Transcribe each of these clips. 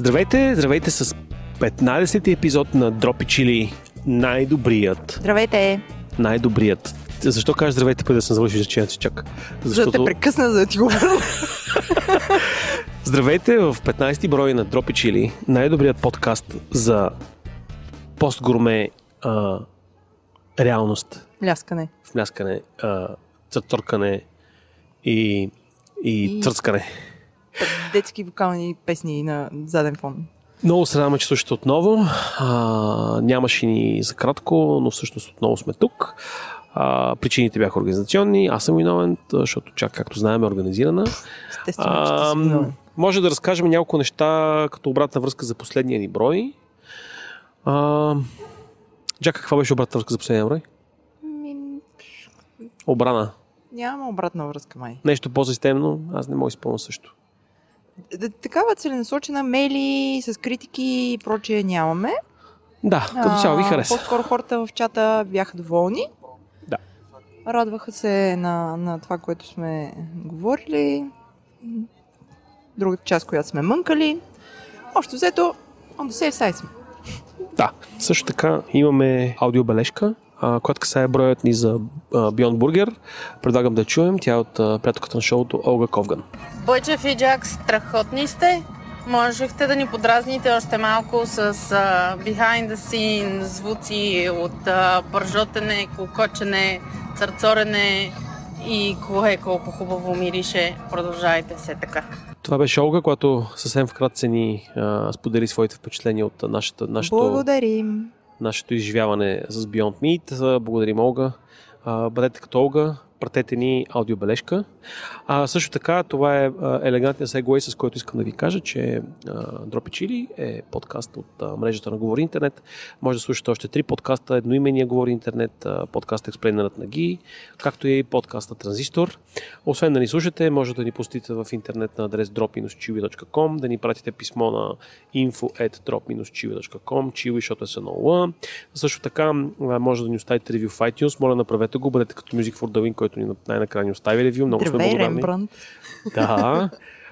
Здравейте с 15-ти епизод на Дропи Чили, най-добрият. Здравейте! Най-добрият. Защо кажеш здравейте, преди да съм завършил изречението си чак? Защото... Да те прекъсна, за да ти го върна. Здравейте в 15-ти брой на Дропи Чили, най-добрият подкаст за постгурме реалност. Ляскане. Вмяскане, църкане и църцкане. Детски вокални песни на заден фон. Много се радваме, че слушате отново. Нямаше ни за кратко, но всъщност отново сме тук. Причините бяха организационни. Аз съм виновен, защото чак както знаем е организирана. Естествено, че ти си виновен. Може да разкажем няколко неща като обратна връзка за последния ни брой. Джак, каква беше обратна връзка за последния брой? Обрана. Няма обратна връзка, май. Нещо по-системно, аз не мога да изпълня също. Такава целенасочена мейли с критики и прочее нямаме. Да, като цяло ви хареса. По-скоро хората в чата бяха доволни. Да. Радваха се на това, което сме говорили. Другата част, която сме мънкали. Общо взето, on the safe side сме. Да, също така имаме аудиобележка, която касае броят ни за Beyond Burger. Предлагам да я чуем. Тя е от приятелката на шоуто Олга Ковган. Бойчев и Джак, страхотни сте. Можехте да ни подразните още малко с behind the scene звуци от пържотене, кокочене, църцорене и кое колко хубаво мирише. Продължайте все така. Това беше Олга, която съвсем вкратце ни сподели своите впечатления от Благодарим. нашето изживяване с Beyond Meat. Благодарим, Олга. Бъдете като Олга, пратете ни аудиобележка. Също така, това е елегантният сегуей, с който искам да ви кажа, че Дропи Чили е подкаст от мрежата на Говори Интернет. Може да слушате още 3 подкаста. Едноимения Говори Интернет, подкаст Експлейнерът на Ги, както и подкаста Транзистор. Освен да ни слушате, може да ни посетите в интернет на адрес drop-chiwi.com, да ни пратите писмо на info@drop-chiwi.com, Chiwi, защото е с НОЛ. Също така, може да ни оставите ревю в iTunes. Моля, направете го, бъдете като Music for the Win, който ни най-накрая ни остави ревю. Много сме благодарни. Да.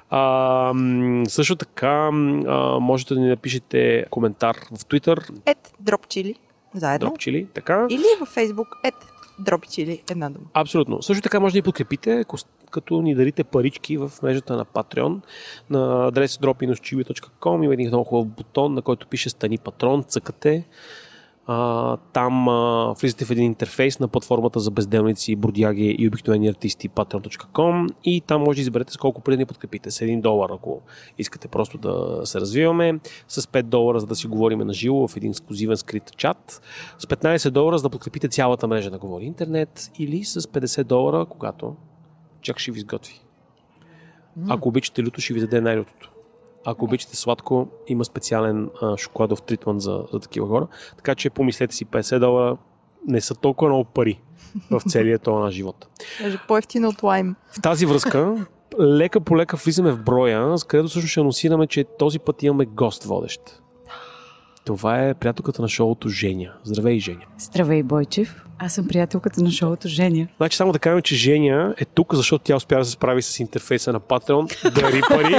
Също така можете да ни напишете коментар в Twitter. @dropchili заедно. Dropchili, така. Или във Facebook @dropchili една дума. Абсолютно. Също така може да ни подкрепите, като ни дарите парички в мрежата на Patreon на адрес drop-chiwi.com. Има един много хубав бутон, на който пише Стани патрон, цъкате. Там влизате в един интерфейс на платформата за безделници, бродяги и обикновени артисти patreon.com и там може да изберете с колко преди да ни подкрепите. С $1, ако искате просто да се развиваме, с $5, за да си говорим на живо в един ексклузивен скрит чат, с $15, за да подкрепите цялата мрежа на Говори Интернет, или с $50, когато чак ще ви изготви. Ако обичате люто, ще ви даде най-лютото. Ако обичате сладко, има специален шоколадов тритмент за такива хора. Така че помислете си, $50 не са толкова много пари в целия това на живота. Може по-ефтино от лайм. В тази връзка, лека по лека влизаме в броя, с където също ще анонсираме, че този път имаме гост водещ. Това е приятелката на шоуто Женя. Здравей, Женя. Здравей, Бойчев. Аз съм приятелката на шоуто Женя. Значи само да кажем, че Женя е тук, защото тя успя да се справи с интерфейса на Patreon, дари пари.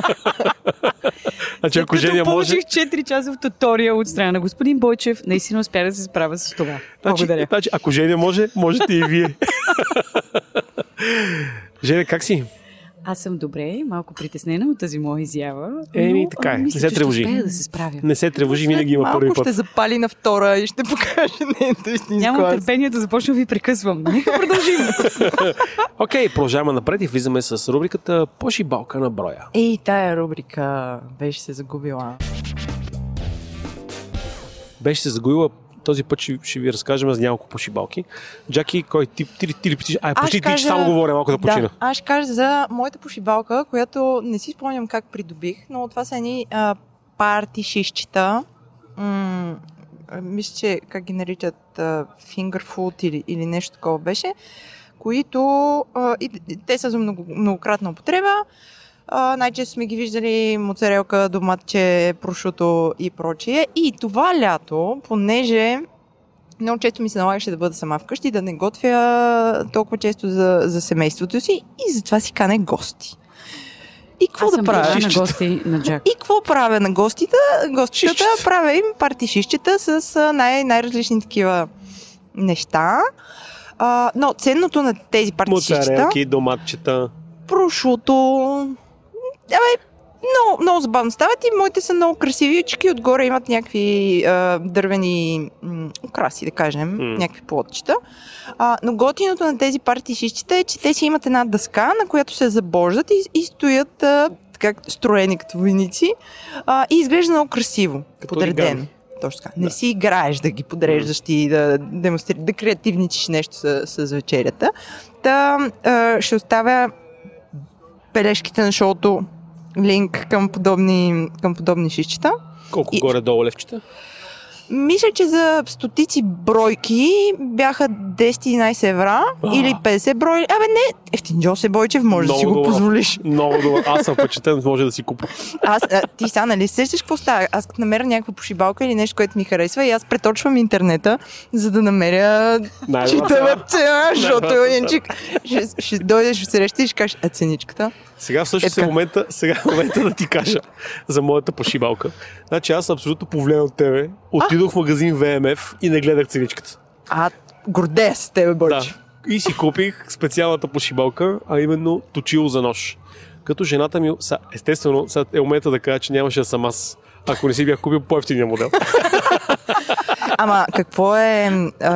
Значи, ако Женя може... Получих 4 часа в туториал от страна на господин Бойчев, наистина успя да се справя с това. Благодаря. Значи, ако Женя може, можете и вие. Женя, как си? Аз съм добре, малко притеснена от тази моя изява. Така е, мисля, не се тревожи. Ще успея да се справя. Не се тревожи, винаги има първи път. Малко ще запали на втора и ще покаже нейното истинско. Нямам търпение да започна да ви прекъсвам. Нека продължим. Окей, продължаваме напред и влизаме с рубриката Пошибалка на броя. Тая рубрика беше се загубила. Беше се загубила. Този път ще ви разкажем за няколко пошибалки. Джаки, кой ти ли пишеш? Почти ти, че само говоря, малко да почина. Да, аз ще кажа за моята пошибалка, която не си спомням как придобих, но това са едни парти шишчета. Мисля, че как ги наричат finger food или нещо такова беше, които те са за многократна употреба. Най-често сме ги виждали моцарелка, доматче, прошуто и прочие. И това лято, понеже много често ми се налагаше да бъда сама вкъщи, да не готвя толкова често за семейството си и затова си канех гости. И какво да правя? На гости на Джак. И какво правя на гостите? Гостите правя им парти шишчета с най-различни такива неща. Но ценното на тези парти шишчета... Моцарелки, доматчета... Прошуто... Много забавно стават и моите са много красивички. Отгоре имат някакви дървени украси, да кажем, някакви плотчета. Но готиното на тези парти шишчета е, че те си имат една дъска, на която се забождат и стоят така строени като войници и изглежда много красиво, подредено. Точно така. Не си играеш да ги подреждаш и да демонстрираш, да креативничиш нещо с вечерята. Ще оставя бележките на шоуто, линк към подобни шишчета. Колко горе-долу левчета? Мисля, че за стотици бройки бяха 10-11 евра или 50 брой. Не, ефтинджо се Бойчев, може да си го позволиш. Много добър. Аз съм впечатлен, може да си купя. Ти сега, нали, сещаш какво става? Аз като намеря някаква пошибалка или нещо, което ми харесва и аз преточвам интернета, за да намеря читава цена, защото ще дойдеш в среща и ще кажеш, ценичката. Сега всъщност е момента да ти кажа за моята пошибалка. Значи аз абсолютно повлиян от тебе. Отидох в магазин ВМФ и не гледах ценичката. Гордея с тебе, Бойче. Да. И си купих специалната пошибалка, а именно точило за нож. Като жената ми... Естествено, сега е момента да кажа, че нямаше да съм аз, ако не си бях купил по-евтиния модел. Ама какво е...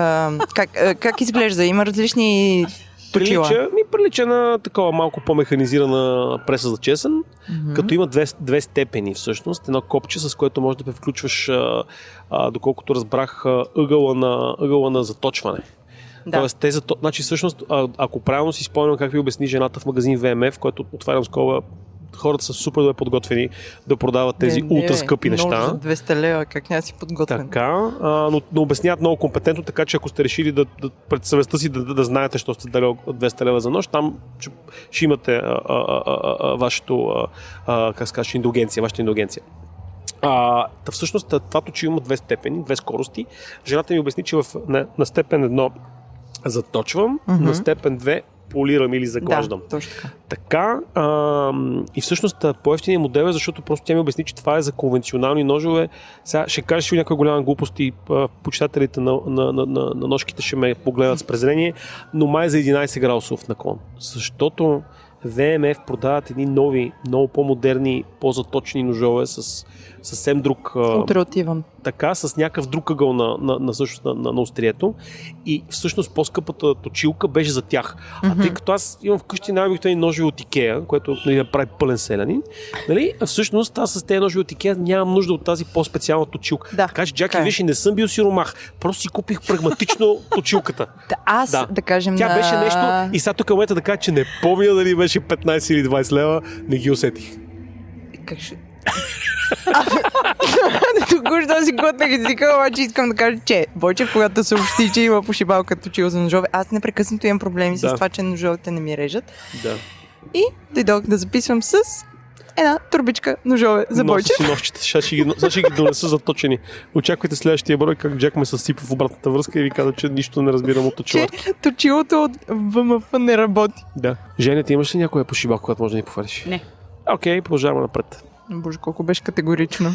как изглежда? Има различни... Прилича на такова малко по-механизирана преса за чесън, като има две степени всъщност. Едно копче, с което можеш да включваш, доколкото разбрах, ъгъла на заточване. Да. Тоест, значи всъщност, ако правилно си спомням как ви обясни жената в магазин ВМФ, който отварям скоба, хората са супер добре подготвени да продават тези ултра скъпи неща. За 200 лева, как няма си подготвен? Така, но обясняват много компетентно, така че ако сте решили пред съвестта си да знаете, що сте дали 200 лева за нощ, там ще имате вашето, как се казва, индулгенция, вашата индулгенция. Всъщност това точило има две степени, две скорости. Жената ми обясни, че на степен 1 заточвам, на степен 2 полирам или заглаждам. Да, точно така. И всъщност по-евтиният модел е, защото просто тя ми обясни, че това е за конвенционални ножове. Сега ще кажеш ли някаква голяма глупост и почитателите на ножките ще ме погледат с презрение, но май за 11 градусов наклон. Защото ВМФ продават едни нови, много по-модерни, по-заточени ножове с съвсем друг... Ултративен. Така, с някакъв друг ъгъл на острието. И всъщност по-скъпата точилка беше за тях. Тъй като аз имам вкъщи най-обикновени ножи от Икеа, което прави пълен селянин, нали? Всъщност аз с тези ножи от Икеа нямам нужда от тази по-специална точилка. Да. Така че, Джаки, виж, не съм бил сиромах. Просто си купих прагматично точилката. Да кажем, тя беше нещо и сега тук момента да кажа, че не помня дали беше 15 или 20 лева, не ги усетих. Как ще... Току-що си глътнах езика, обаче искам да кажа, че Бойчев, когато съобщи, че има пошибалка точило за ножове, аз непрекъснато имам проблеми с това, че ножовете не ми режат. Да. И дойдох да записвам с една турбичка ножове за Бойчев. Носи си ножчета, сега ще ги донеса заточени. Очаквайте следващия брой, как Джак ме съсипа в обратната връзка и ви каза, че нищо не разбирам от точилата. Че точилото от ВМФ не работи. Да. Женя, ти имаш ли някоя пошибалка, която може да ни пофариш? Не. Окей, продължаваме напред. Боже, колко беше категорично.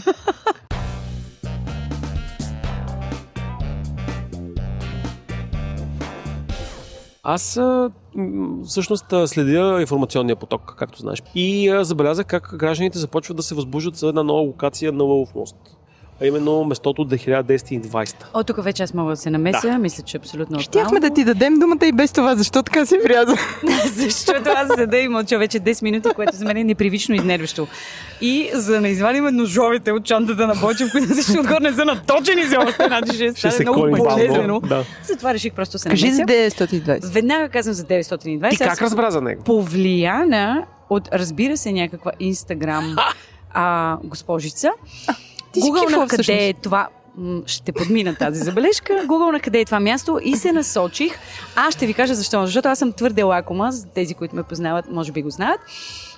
Аз всъщност следя информационния поток, както знаеш. И забелязах как гражданите започват да се възбуждат за една нова локация на Лъвов мост. А именно местото от 1920. Тук вече аз мога да се намеся. Да. Мисля, че абсолютно щяхме да ти дадем думата и без това. Защо така се вряза? Защото аз седа и мълча вече 10 минути, което за мен е непривично изнервящо. И за да не извадим ножовете от чантата на Бойчев, които също отгоре не са наточени за още, ще стане много болезнено. Да. Затова реших просто да се намеся. Кажи за 920. Веднага казвам за 920. Ти как разбра за него? Повлияна от, разбира се, някаква Инстаграм госпожица. Гугъл на къде е това, ще подмина тази забележка, Гугъл на къде е това място и се насочих. Аз ще ви кажа защо. Защото аз съм твърде лакома, за тези, които ме познават, може би го знаят.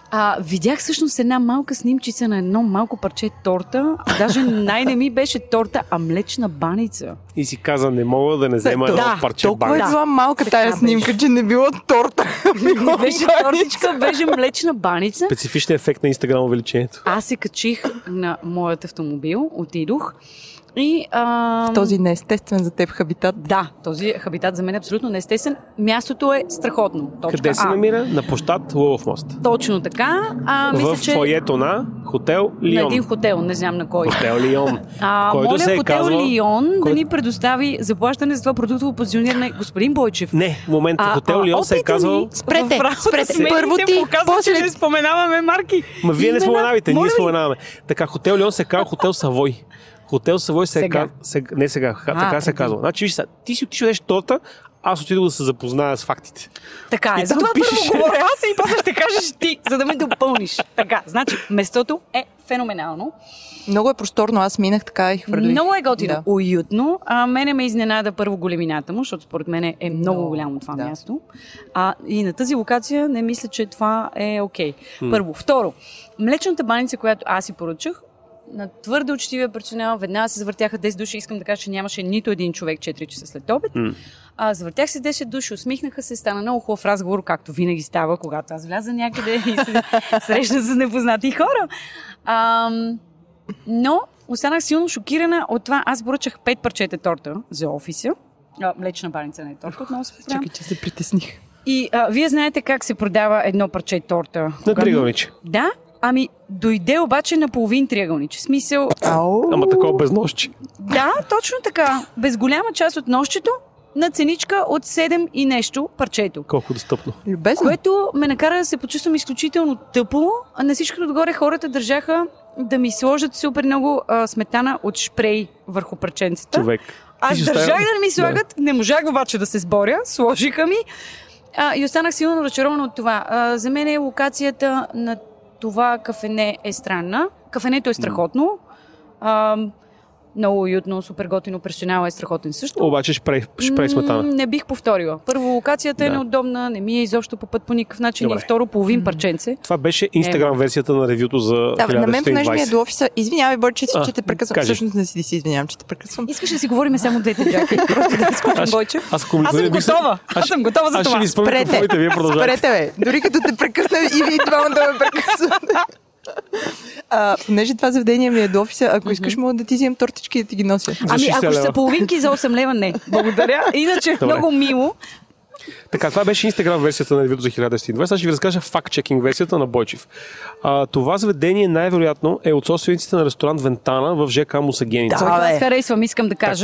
Видях всъщност една малка снимчица на едно малко парче торта. Даже най-не ми беше торта, а млечна баница. И си каза, не мога да не взема едно парче толкова баница. Толкова е малка тая снимка, че не било торта. Не беше тортичка, беше млечна баница. Специфичен ефект на Инстаграм увеличението. Аз се качих на моят автомобил, отидох. И, в този неестествен за теб хабитат. Да, този хабитат за мен е абсолютно неестествен. Мястото е страхотно. Къде се намира? На площад Лулов мост. Точно така. Мисля, в фоайето на хотел Лион. На един хотел, не знам на кой. Хотел Лион. Моля хотел Лион да ни предостави заплащане за това продуктово позициониране. Господин Бойчев. Не, в момента хотел Лион се е казвал... Спрете. Първо ти, после не споменаваме марки. Ма вие не споменавайте, ние споменаваме. Така, хотел Лион се е казал хотел Савой. Хотел Савой се е казал... Не сега, така се е казал. Значи, виж, ти си отишъл торта, аз отидох да се запозная с фактите. Така е, за това първо говоря аз и после ще кажеш ти, за да ме допълниш. Така, значи, местото е феноменално. Много е просторно, аз минах така и хвърлих. Много е готино, уютно. Мене ме изненада първо големината му, защото според мен е много голямо това място. И на тази локация не мисля, че това е окей. Първо. Второ, млечната баница, която аз си поръчах, на твърде учтивия персонал, веднага се завъртяха 10 души. Искам да кажа, че нямаше нито един човек 4 часа след обед. Завъртях се 10 души, усмихнаха се, стана много хубав разговор, както винаги става, когато аз вляза някъде и се срещна с непознати хора. Но останах силно шокирана от това. Аз поръчах 5 парчета торта за офиса. Млечна баница не е торта, отново се поправям. Чакай, че се притесних. И вие знаете как се продава едно парче торта. На триъгълниче. Да. Дойде обаче на половин триъгълниче. Смисъл... Ама такова без нощче. Да, точно така. Без голяма част от нощчето на ценичка от 7 и нещо парчето. Колко достъпно. Любезно. Което ме накара да се почувствам изключително тъпо. А на всичкото отгоре хората държаха да ми сложат супер много сметана от шпрей върху парченцата. Човек. Аз държах да ми слагат, не можах обаче да се сборя. Сложиха ми и останах силно разочарована от това. За мен е локацията на това кафене е странна. Кафенето е страхотно. Много уютно, супер готино, персонал е страхотен също. Обаче шпрей сметана. Не бих повторила. Първо, локацията е неудобна, не ми е изобщо по път по никакъв начин. И второ, половин парченце. Това беше Инстаграм версията на ревюто за 1920. На мен понеже ми е до офиса. Извинявай, Бойче, че те прекъсвам. Всъщност не си извинявам, че те прекъсвам. Искаш да си говорим само двете, Джаки? Просто да изкочим Бойчев. Аз съм готова. Аз съм готова за това. Аз ще ви спомня какво вие продължавате. Спрете, бе. Дори като те прекъсна и вие двамата да ме прекъсвате. Понеже това заведение ми е до офиса, ако искаш, мога да ти вземам тортички и да ти ги нося. Ако ще са половинки за 8 лева, не. Благодаря. Иначе много мило. Така, това беше Инстаграм версията на ревюто за 1920. Аз ще ви разкажа факт-чекинг версията на Бойчев. Това заведение най-вероятно е от собствениците на ресторант Вентана в ЖК Мусагеница. Аз харесвам, искам да кажа.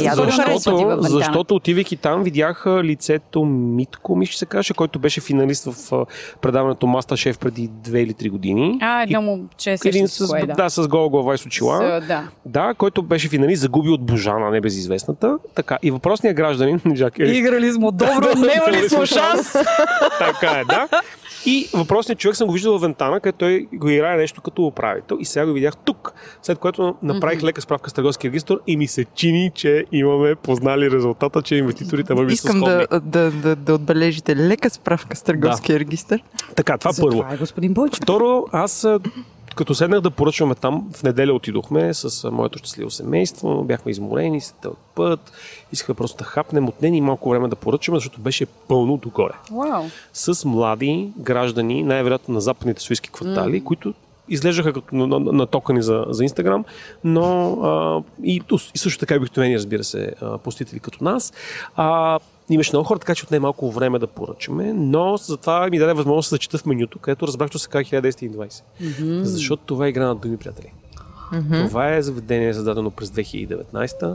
Защото отивайки там видях лицето Митко, мисля, че се каже, който беше финалист в предаването MasterChef преди 2 или 3 години. Едно момче с гола глава и с очила. Да, който беше финалист, загуби от Божана, небезизвестната. Така, и въпросният гражданин... Играли сме добро, немали сме шанс. Така е, да. И въпросният човек съм го виждал в Вентана, където той го играе нещо като управител. И сега го видях тук, след което направих лека справка с търговския регистр и ми се чини, че имаме познали резултата, че инвеститорите върви с сходни. Искам да отбележите лека справка с търговския регистр. Така, това първо. Това е господин Бойчев. Второ, аз като седнах да поръчваме там, в неделя отидохме с моето щастливо семейство, бяхме изморени, след този път, искахме просто да хапнем от нея и малко време да поръчваме, защото беше пълно догоре. Wow. С млади граждани, най-вероятно на западните софийски квартали, които изглеждаха като натокани за Инстаграм, но и също така обикновени, разбира се, посетители като нас. Имаше много хора, така че отне малко време да поръчаме, но затова ми даде възможност да зачита в менюто, където разбрах, че се казва 1920. Защото това е игра на думи, приятели. Това е заведение създадено през 2019,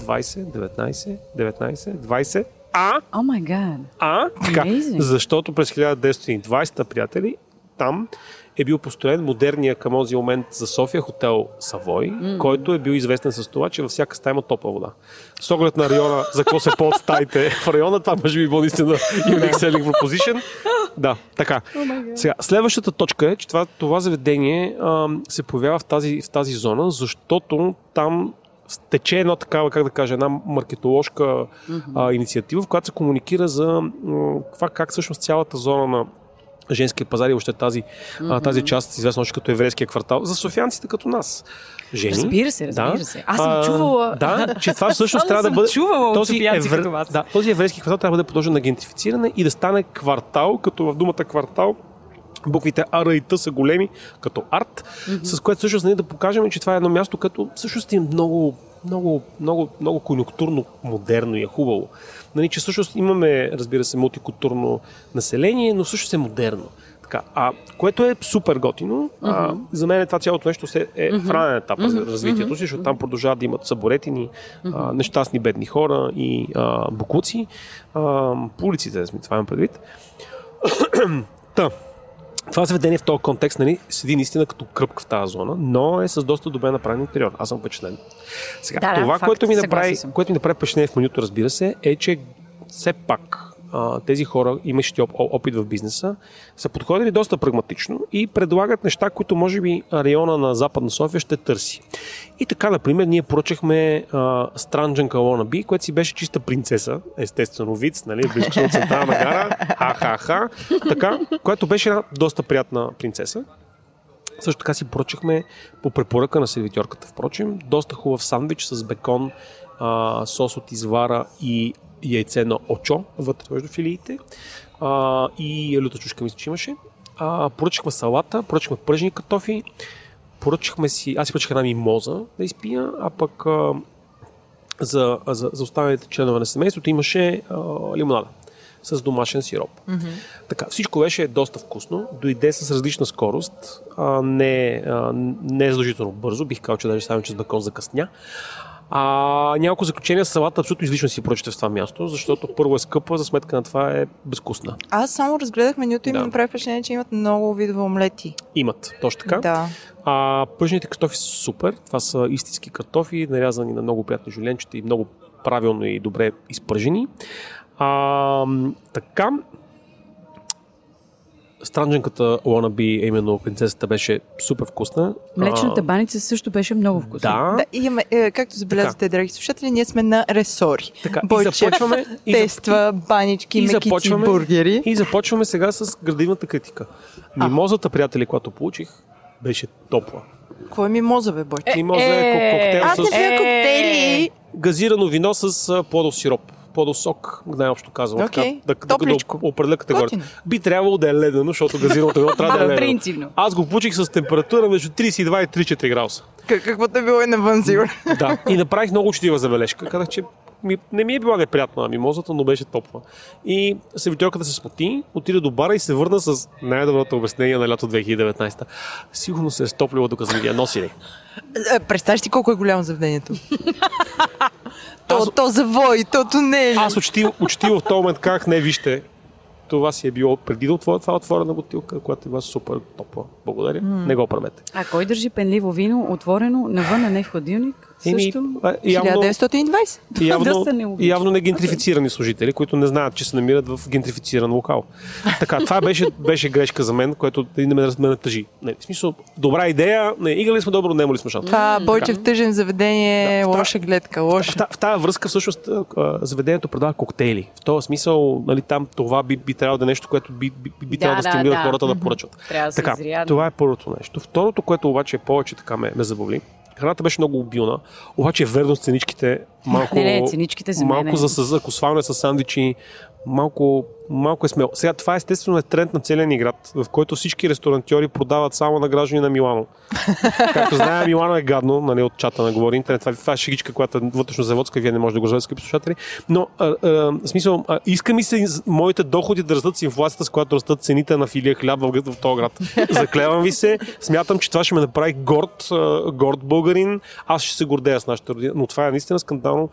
20, 19, О май гад. Така, защото през 1920, приятели, там е бил построен модерния към този момент за София хотел Савой, който е бил известен с това, че във всяка стая има топла вода. С оглед на района, за какво се ползват стаите в района, това може би било наистина unique selling proposition. Да, така. Сега, следващата точка е, че това заведение се появява в тази зона, защото там тече едно такава, как да кажа, една маркетоложка инициатива, в която се комуникира за това как всъщност цялата зона на женския пазар и още тази част, известно още като еврейския квартал, за софиянците като нас. Жени. Разбира се. Аз съм чувала. Да, че това всъщност трябва да бъде... Този еврейски квартал трябва да бъде подложен на гентрифициране и да стане квартал, като в думата квартал буквите А и Т са големи, като арт, с което всъщност да покажем, че това е едно място, като всъщност е много конюнктурно модерно и е хубаво. Нали, че всъщност имаме, разбира се, мултикултурно население, но всъщност е модерно. Така, което е супер готино. За мен това цялото нещо е в ранен етап за развитието си, защото там продължават да имат съборетини, нещастни бедни хора и бокуци. По улиците, това имам предвид. Това заведение в този контекст, нали, седи наистина като кръпка в тази зона, но е с доста добре направен интериор. Аз съм впечатлен. Сега, това, което ми направи впечатление в менюто, разбира се, е, че все пак тези хора, имащи опит в бизнеса, са подходили доста прагматично и предлагат неща, които може би района на Западна София ще търси. И така, например, ние поръчахме странджанка Wannabe, която си беше чиста принцеса, естествено виц, нали, близко от Централна гара, така, която беше една доста приятна принцеса. Също така си поръчахме по препоръка на сервитьорката, впрочем, доста хубав сандвич с бекон, сос от извара и яйце на очо вътре между филиите и люта чушка, мисля, че имаше. Поръчахме салата, поръчахме пържени картофи, аз си поръчах една мимоза да изпия, а пък за останалите членове на семейството имаше лимонада с домашен сироп. Така, всичко беше доста вкусно, дойде с различна скорост, не е задължително бързо, бих казал, че даже само че с бекон закъсня. Няколко заключения, салата абсолютно излишно си поръчате в това място, защото първо е скъпа, за сметка на това е безвкусна. Аз само разгледах менюто и ми направи впечатление, че имат много видове омлети. Имат, точно така. Да. Пържените картофи са супер. Това са истински картофи, нарязани на много приятни жуленчета и много правилно и добре изпържени. Така. Странджанката Wannabe, именно принцесата, беше супер вкусна. Млечната баница също беше много вкусна. Да. Имаме, както забелязвате, драги слушатели, ние сме на ресори. Бойчев тества банички, мекици, бургери. И започваме сега с градивната критика. Мимозата, приятели, която получих, беше топла. Какво е мимоза, бе, Бойче? Мимоза е коктейл с коктейли. Газирано вино с плодов сироп. Плодов сок, най-общо казвам. Okay. Да определя категорията. Би трябвало да е ледено, защото газираното вино трябва да е ледено. Принципно. Аз го получих с температура между 32 и 34 градуса. Каквото е било и навън, сигурно. Да, и направих много учтива забележка. Казах, че не ми е била неприятна мимозата, но беше топла. И сервитьорката се смути, отиде до бара и се върна с най-доброто обяснение на лято 2019. Сигурно се е стоплило, докато сме ги носили. Представяш ти колко е голямо заведението? То завой, то тунели. Аз учтиво в този момент казах, не, вижте, това си е било преди да отворя това отворена бутилка, която е била супер топла. Благодаря. Не го правете. А кой държи пенливо вино, отворено навън, а не в хладилник? Също? 1920? Явно не гентрифицирани служители, които не знаят, че се намират в гентрифициран локал. Така, това беше грешка за мен, което не ме натъжи. В смисъл, добра идея, играли сме добро, нема ли сме шанс. Това Бойчев тъжен заведение, лоша гледка, лоша. В тази връзка всъщност заведението продава коктейли. В този смисъл, нали, там това би трябвало да е нещо, което би трябвало да стимулира хората да поръчват. Така, това е първото нещо. Второто, което обаче повече така ме забавли. Храната беше много обилна, обаче верно с ценичките малко, ценичките за мен. Малко ако свалне с сандвичи, малко е смело. Сега това естествено е тренд на целия ни град, в който всички ресторантьори продават само на граждани на Милано. Както знаем, Милано е гадно, нали, от чата на говори интернет. Това е шегичка, която е вътрешно-заводска, вие не можете да го разберете, скъпи слушатели. Но, в смисъл, иска ми се моите доходи да растат с инфлацията, с която растат цените на филия хляб в този град. Заклевам ви се, смятам, че това ще ме направи горд българин. Аз ще се гордея с нашата родина, но това е наистина скандално.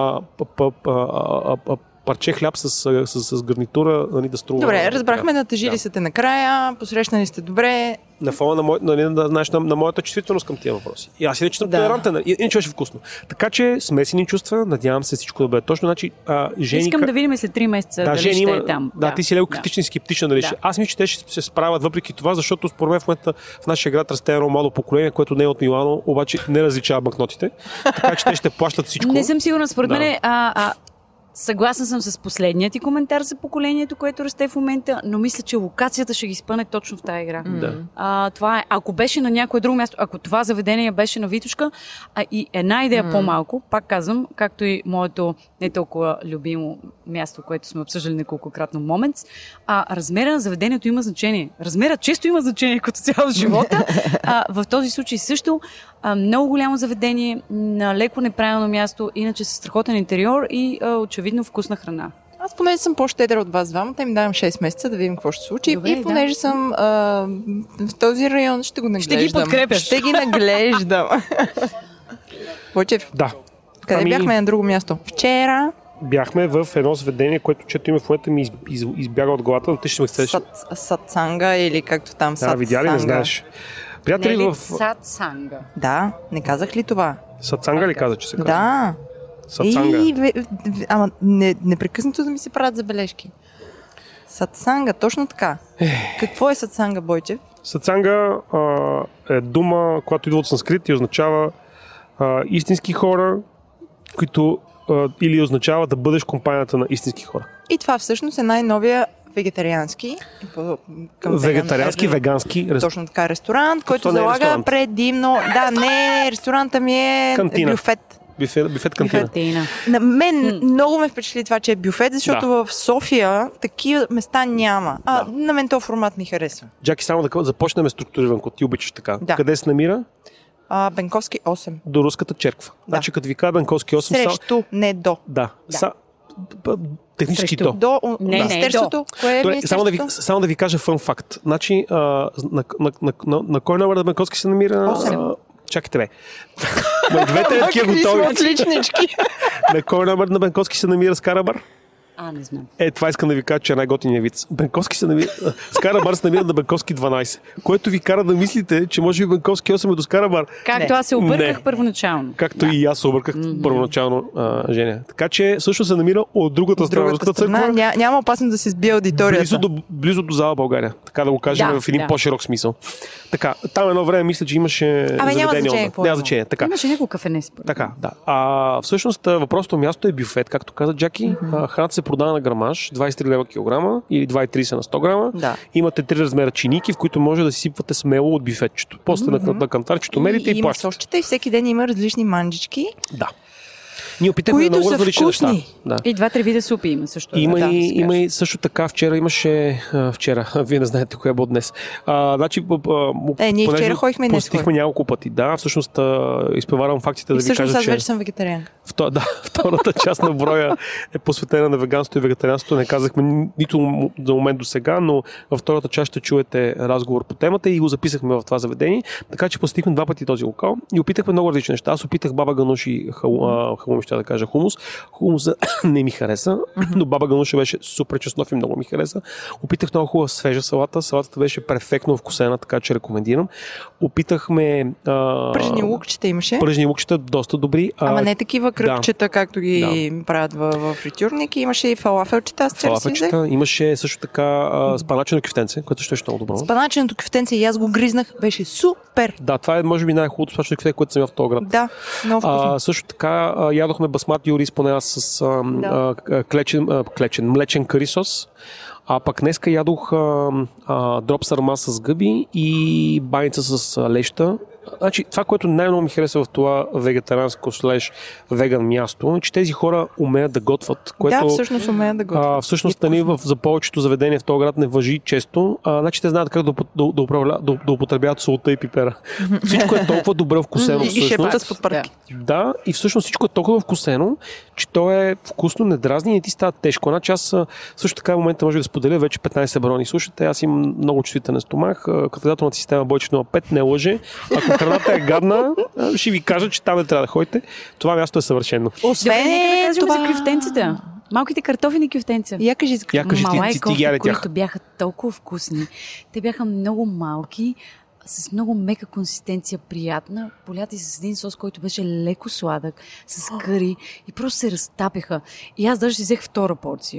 Парче хляб с гарнитура, нали, да струва. Добре, разбрахме, натъжили се те накрая, посрещнали сте добре. На фона на моята чувствителност към тия въпроси. И аз иначе съм толерантен, иначе беше вкусно. Така че смесени чувства, надявам се всичко да бъде точно. Значи, Жени... Искам да видим след 3 месеца дали ще е там. Да, ти си леко критичен и скептичен. Дали ще. Аз мисля, че те ще се справят въпреки това, защото според мен в момента в нашия град расте едно младо поколение, което не е от Милано, обаче не различава банкнотите. Така че те ще плащат всичко. Не съм сигурна, според мен Съгласна съм с последния ти коментар за поколението, което расте в момента, но мисля, че локацията ще ги спъне точно в тази игра. Това е. Ако беше на някое друго място, ако това заведение беше на Витушка, и една идея по-малко, пак казвам, както и моето не толкова любимо място, което сме обсъждали неколкократно Moments, размера на заведението има значение. Размерът често има значение като цяло в живота. В този случай също много голямо заведение, на леко неправилно място, иначе със страхотен интериор и очевидно вкусна храна. Аз понеже съм по-щедра от вас двамата, им давам 6 месеца да видим какво ще се случи. Добре, и понеже съм в този район, ще го наглеждам. Ще ги подкрепяш. Ще ги наглеждам. Войчев, Да. къде бяхме на друго място? Вчера бяхме в едно заведение, което чето име в момента ми избяга от главата, но ти ще ме excedеш. Сатсанга или както там Сатсанга. Видя ли, не знаеш. Приятели Не ли в... Сатсанга? Да, не казах ли това? Сатсанга ли каза, че се казва? Да. Сатсанга. Ама непрекъснато да ми се правят забележки. Сатсанга, точно така. Какво е сатсанга, Бойчев? Сатсанга е дума, която идва от санскрит и означава истински хора, които или означава да бъдеш компанията на истински хора. И това всъщност е най-новия вегетариански, вегански ресторант. Точно така, ресторант, който залага предимно... Да, не, ресторанта ми е кантина. Бюфет. Бюфет кантина. На мен много ме впечатли това, че е бюфет, защото в София такива места няма. На мен този формат ми харесва. Джаки, само да започнем структуриран, ако ти обичаш така. Да. Къде се намира? Бенковски 8. До Руската черква. Да. Значи, като ви кажа Бенковски 8... Срещу, не до. Да. Технически до. До Министерството. Кое е Министерството? Само да ви кажа фън факт. Значи, на кой номер на Бенковски се намира? 8. Чакайте, бе. Двете такива готови. Отличнички. На кой номер на Бенковски се намира Скарабар? Не знам. Това искам да ви кажа, че е най-готиният виц. Бенковски се намира... Скарабар се намира на Бенковски 12, което ви кара да мислите, че може би Бенковски 8 е до Скарабар. Както аз се обърках първоначално. Както и аз се обърках първоначално, Женя. Така че също се намира от другата страна. Църква. Няма опасност да се сбие аудиторията. Близо до зала България. Така да го кажем в един по-широк смисъл. Така, там едно време мисля, че имаше заведение. Няма значение. Имаше няколко кафене. Така, да. Всъщност въпросното място е бюфет, както каза Джаки. Храната се продава на грамаж, 23 лева килограма или 2,30 на 100 грама. Да. Имате 3 размера чиники, в които може да си сипвате смело от бюфетчето. После на кантарчето мерите и плащате. Има сосчета и всеки ден има различни манджички. Да. Ние опитахме много различни неща. Да. И 2-3 вида супи има също. Има и също така вчера имаше... вие не знаете коя е днес. Значи, ние вчера ходихме и днес посетихме няколко пъти. Да, всъщност изпреварвам фактите да ви кажа, че... Всъщност аз вече съм вегетарианка. Втората част на броя е посветена на веганството и вегетарианството. Не казахме нито за момент до сега, но във втората част ще чуете разговор по темата и го записахме в това заведение. Така че посетихме 2 пъти този локал и опитахме много различни неща. Аз опитах баба гануш и да кажа хумус. Хумуса не ми хареса, но баба гануша беше супер чеснов и много ми хареса. Опитах много хубава свежа салата. Салатата беше перфектно вкусена, така че рекомендирам. Опитахме... Пръжени лукчета имаше. Пръжени лукчета доста добри. Ама не такива кръгчета, както ги правят в фритюрник. Имаше и фалафелчета. Имаше също така спаначено кюфтенце, което ще е много добро. Спаначеното кюфтенце и аз го гризнах. Беше супер. Да, това е може би най-хубавото спаначено кюфтенце, което съм в този град. Да, много вкусно. Също така ядохме басмати ориз, поне аз с млечен къри сос. Пък днеска ядох дроп сарма с гъби и баница с леща. Значи, това, което най-много ми харесва в това вегетарианско веган място, е, че тези хора умеят да готвят. Което, всъщност умеят да готвят. Всъщност, за повечето заведения в този град не важи често. Значи, те знаят как да употребяват солта и пипера. Всичко е толкова добре вкусено. И шепата с подпърки. Да, и всъщност всичко е толкова вкусено, че то е вкусно, не дразни и не ти става тежко. Значи, аз също така в момента може да споделя вече 15 барони. Слушайте, аз имам много чувствителен стомах. Категоричната система Бойчев 05 не лъже. Ако храната е гадна, ще ви кажа, че там не трябва да ходите. Това място е съвършено. Освен да кажем за кюфтенцата. Малките картофени кюфтенца. Я кажи за малайките, които бяха толкова вкусни. Те бяха много малки, с много мека консистенция, приятна, поляти с един сос, който беше леко сладък, с къри и просто се разтапяха. И аз даже си взех втора порция.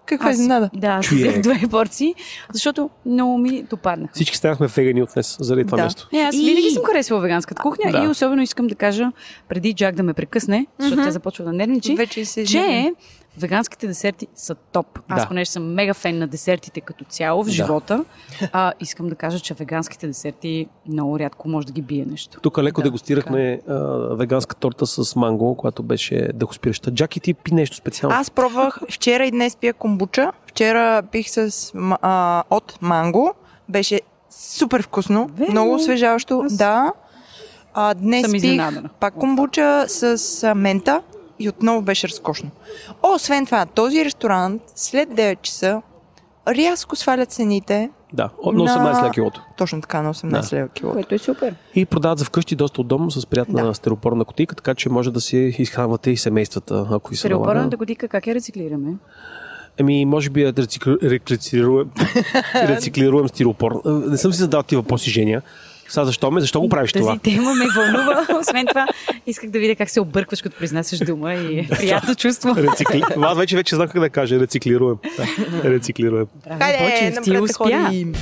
Каква изненада? Да, аз взех 2 порции, защото много ми допаднаха. Всички станахме вегани от днес заради това нещо. Не, аз винаги съм харесвала веганската кухня и особено искам да кажа, преди Джак да ме прекъсне, защото тя започва да нервничи, че веганските десерти са топ. Аз понеже съм мега фен на десертите като цяло в живота, искам да кажа, че веганските десерти много рядко може да ги бие нещо. Тук леко дегустирахме веганска торта с манго, която беше дегустираща. Джаки, ти пи нещо специално? Аз пробвах вчера и днес пия комбуча. Вчера пих от манго. Беше супер вкусно. Много освежаващо. Да. Днес пих пак комбуча с мента. И отново беше разкошно. Освен това, този ресторант след 9 часа рязко свалят цените. Да, на 18 лева килото. Точно така, на 18 лева килото. Което е супер. И продават за вкъщи доста удобно с приятна стереопорна кутийка, така че може да си изхранвате и семействата, ако и се налага. Стереопорната кутийка как я рециклираме? Може би рециклируем стиропор. Не съм си задал ти въпроси, Женя. Сега защо го правиш това? Тази тема ме вълнува. Освен това, исках да видя как се объркваш, като произнасяш дума и приятно чувство. Аз вече знам как да кажа. Рециклируем. Рециклируем. Хайде, направете хори.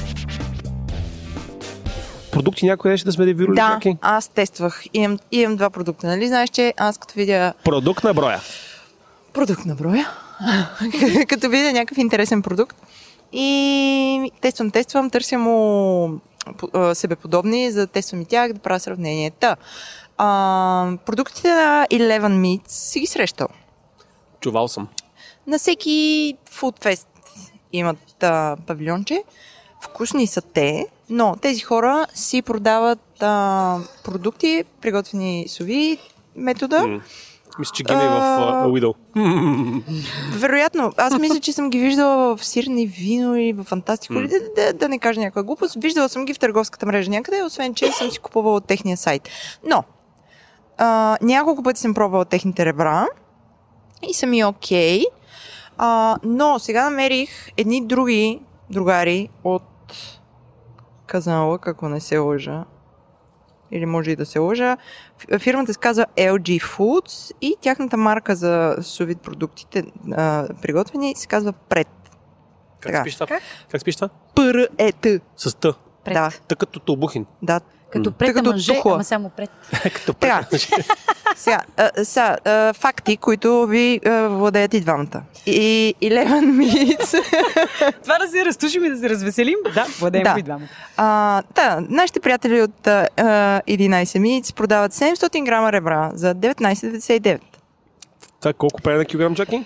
Продукти някой нещо да сме ревюрали? Да, аз тествах. Имам 2 продукта. Нали знаеш, че аз като видя... Продукт на броя. Продукт на броя. Като видя някакъв интересен продукт. И тествам, търся му себеподобни, за да тествам и тях, да правя сравненията. Продуктите на Eleven Meats си ги срещал. Чувал съм. На всеки фудфест имат павилионче. Вкусни са те, но тези хора си продават продукти, приготвени сови метода. Мисля, че ги има и в Уидъл. Вероятно. Аз мисля, че съм ги виждала в Сирни вино или в Фантастико. Да не кажа някаква глупост. Виждала съм ги в търговската мрежа някъде, освен че съм си купувала от техния сайт. Но, няколко пъти съм пробвала техните ребра и са ми окей. Но сега намерих едни други другари от Казанлък, ако не се лъжа. Или може и да се лъжа. Фирмата се казва LG Foods и тяхната марка за сувид продуктите приготвени се казва Пред. Как спиш това? П-Р-Е-Т. С Т. Да. Та като тълбухин. Да. Като пред на мъже, ама само пред. Като пред. Сега, факти, които ви владеят и двамата. И Eleven Meats. Това да се разтушим и да се развеселим? Да, владеем и двамата. Нашите приятели от 11 Meats продават 700 грама ребра за 19,99. Това колко прави на килограм, Джаки?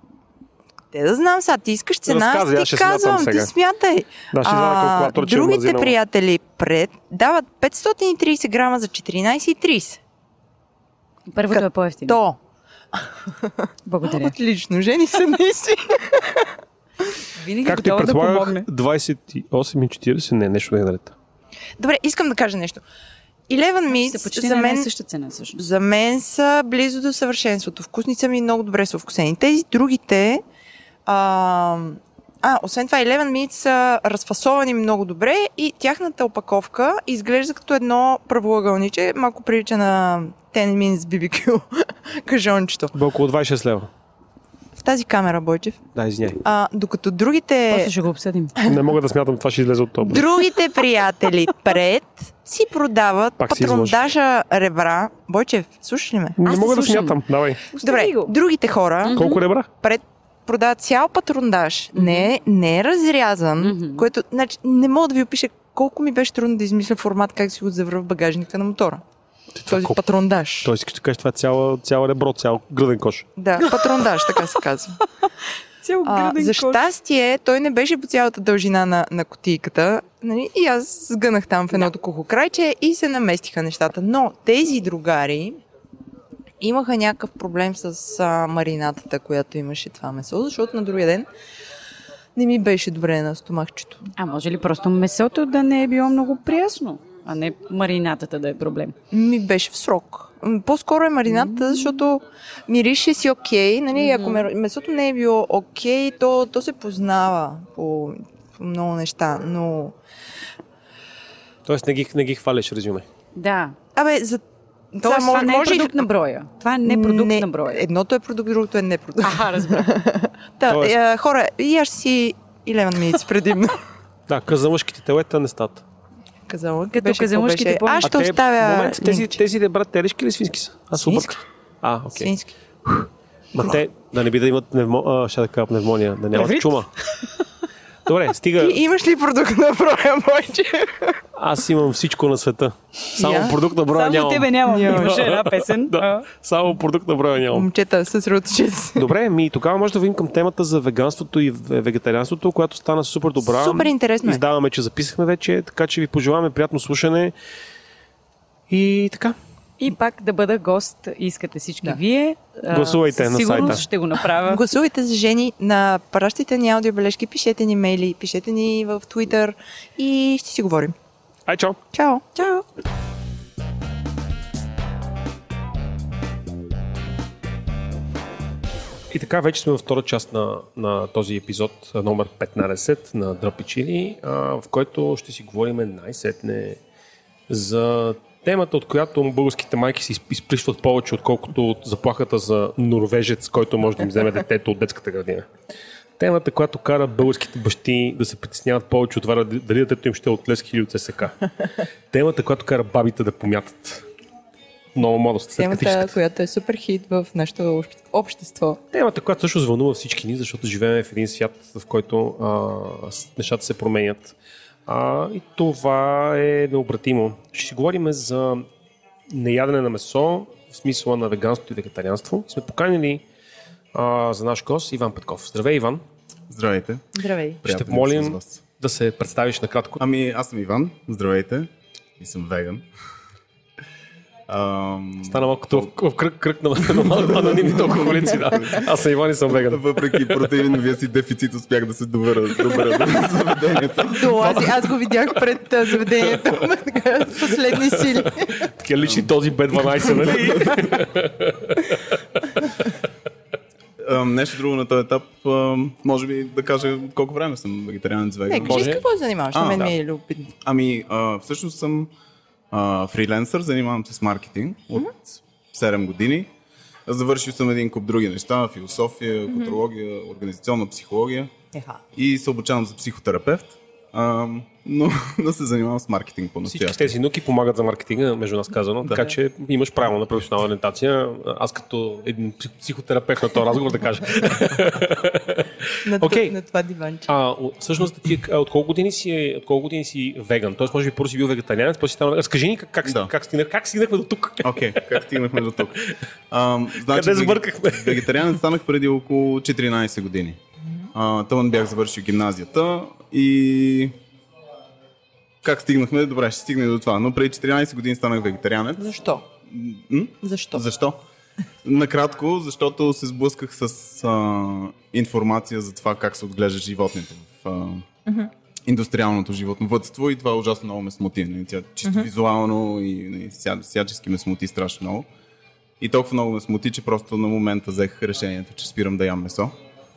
Те да знам сега, ти искаш цена, ти казвам, ти смятай. Другите приятели Пред дават 530 грама за 14,30. Първото е по-ефтино. Благодаря. Отлично, жени се наистина. Винаги както ти предполагах, 28,40, не, нещо не е наред. Добре, искам да кажа нещо. Eleven Meats за мен са близо до съвършенството. Вкусни са ми много добре са вкусени. Тези другите освен това, Eleven Meats са разфасовани много добре и тяхната опаковка изглежда като едно правоъгълниче, малко прилича на 10 Minutes BBQ кажончето. Около 26 лева. В тази камера, Бойчев. Да, извиняй. Докато другите... После ще го обсъдим. Не мога да смятам, това ще излезе от това. Другите приятели Пред си продават патрондажа ребра. Бойчев, слушаш ли ме? Не мога да смятам, давай. Добре, другите хора... Колко ребра? Пред продават цял патрондаж, не е разрязан, което, значи, не мога да ви опиша колко ми беше трудно да измисля формат, как си го завра в багажника на мотора. Този патрондаж. Той искаш да кажеш, това е цяло ребро, цял гръден кош. Да, патрондаж, така се казва. За щастие, той не беше по цялата дължина на кутийката, нали? И аз сгънах там в едното кухокрайче и се наместиха нещата. Но тези другари имаха някакъв проблем с маринатата, която имаше това месо, защото на другия ден не ми беше добре на стомахчето. Може ли просто месото да не е било много прясно, а не маринатата да е проблем? Ми беше в срок. По-скоро е маринатата, защото мирише си окей, нали? Ако месото не е било окей, то се познава по много неща, но... Тоест не ги хваляш, резюме. Да. Тоест, това не е продукт на броя. Това не е продукт на броя. Едното е продукт, другото е не продукт. Разбира. Хора, яш си 11 minutes предимно. Да, казамъшките телета не стат. Казамъшките аз ще оставя... Тези брат, телешки или свински са? Аз свински. Окей. Свински. Ма те, да не би да имат пневмония, да нямат чума. Добре, стига. Ти имаш ли продукт на броя, Бойче? Аз имам всичко на света. Само продукт на броя нямам. Само тебе нямам. Имаше една песен. Да, само продукт на броя нямам. Момчета, съсредоточете се. Добре, тогава може да видим към темата за веганството и вегетарианството, която стана супер добра. Супер интересно. Издаваме, че записахме вече, така че ви пожелаваме приятно слушане. И така. И пак да бъда гост, искате всички вие. Гласувайте на сайта. Сигурност ще го направя. Гласувайте за Жени, пращайте ни аудиобележки, пишете ни мейли, пишете ни в Twitter и ще си говорим. Чао! Чао! Чао! И така, вече сме във втора част на този епизод, номер 15 на Дръпи Чили, в който ще си говорим най-сетне за темата, от която българските майки се изплищват повече, отколкото от заплахата за норвежец, който може да им вземе детето от детската градина. Темата, която кара българските бащи да се притесняват повече от това дали детето им ще е от Левски или от ССК. Темата, която кара бабите да помятат. Много младост. Темата, която е супер хит в нашето общество. Темата, която също звълнува всички ни, защото живеем в един свят, в който нещата се променят. И това е необратимо. Ще си говорим за неядене на месо, в смисъла на веганство и вегетарианство. Сме поканили за наш гост Иван Петков. Здравей, Иван. Здравейте. Здравей. Ще помолим да се представиш накратко. Аз съм Иван. Здравейте. И съм веган. Стана малко в кръг на анонимните алкохолици. Да. Аз съм Иван и съм веган. Въпреки протеиновия си дефицит успях да се добера до заведението. Аз го видях пред заведението. Последни сили. Така личи този B12, нали? Нещо друго на този етап, може би да кажа колко време съм вегетарианец веган. Кажи с какво се занимаваш? На мен ми е любопитно. Всъщност съм фриленсър, занимавам се с маркетинг от 7 години. Завършил съм един куп други неща, философия, културология, организационна психология и се обучавам за психотерапевт, но се занимавам с маркетинг по-настоящем. Всички тези науки помагат за маркетинга, между нас казано, така че имаш право на професионална ориентация. Аз като един психотерапевт на този разговор да кажа. На това диванче. Всъщност, от колко години си веган? Тоест, може би първо си бил вегетарианец, после си стана. Разкажи ни как стигнахме до тук. Как стигнахме до тук? Къде сбъркахме? Вегетарианец станах преди около 14 години. Тъмън бях завършил гимназията и как стигнахме? Добре, ще стигне до това. Но преди 14 години станах вегетарианец. Защо? Защо? Накратко, защото се сблъсках с информация за това как се отглеждат животните в индустриалното животновъдство и това ужасно много ме смути. Чисто визуално и всячески ме смути страшно много. И толкова много ме смути, че просто на момента взех решението, че спирам да ям месо.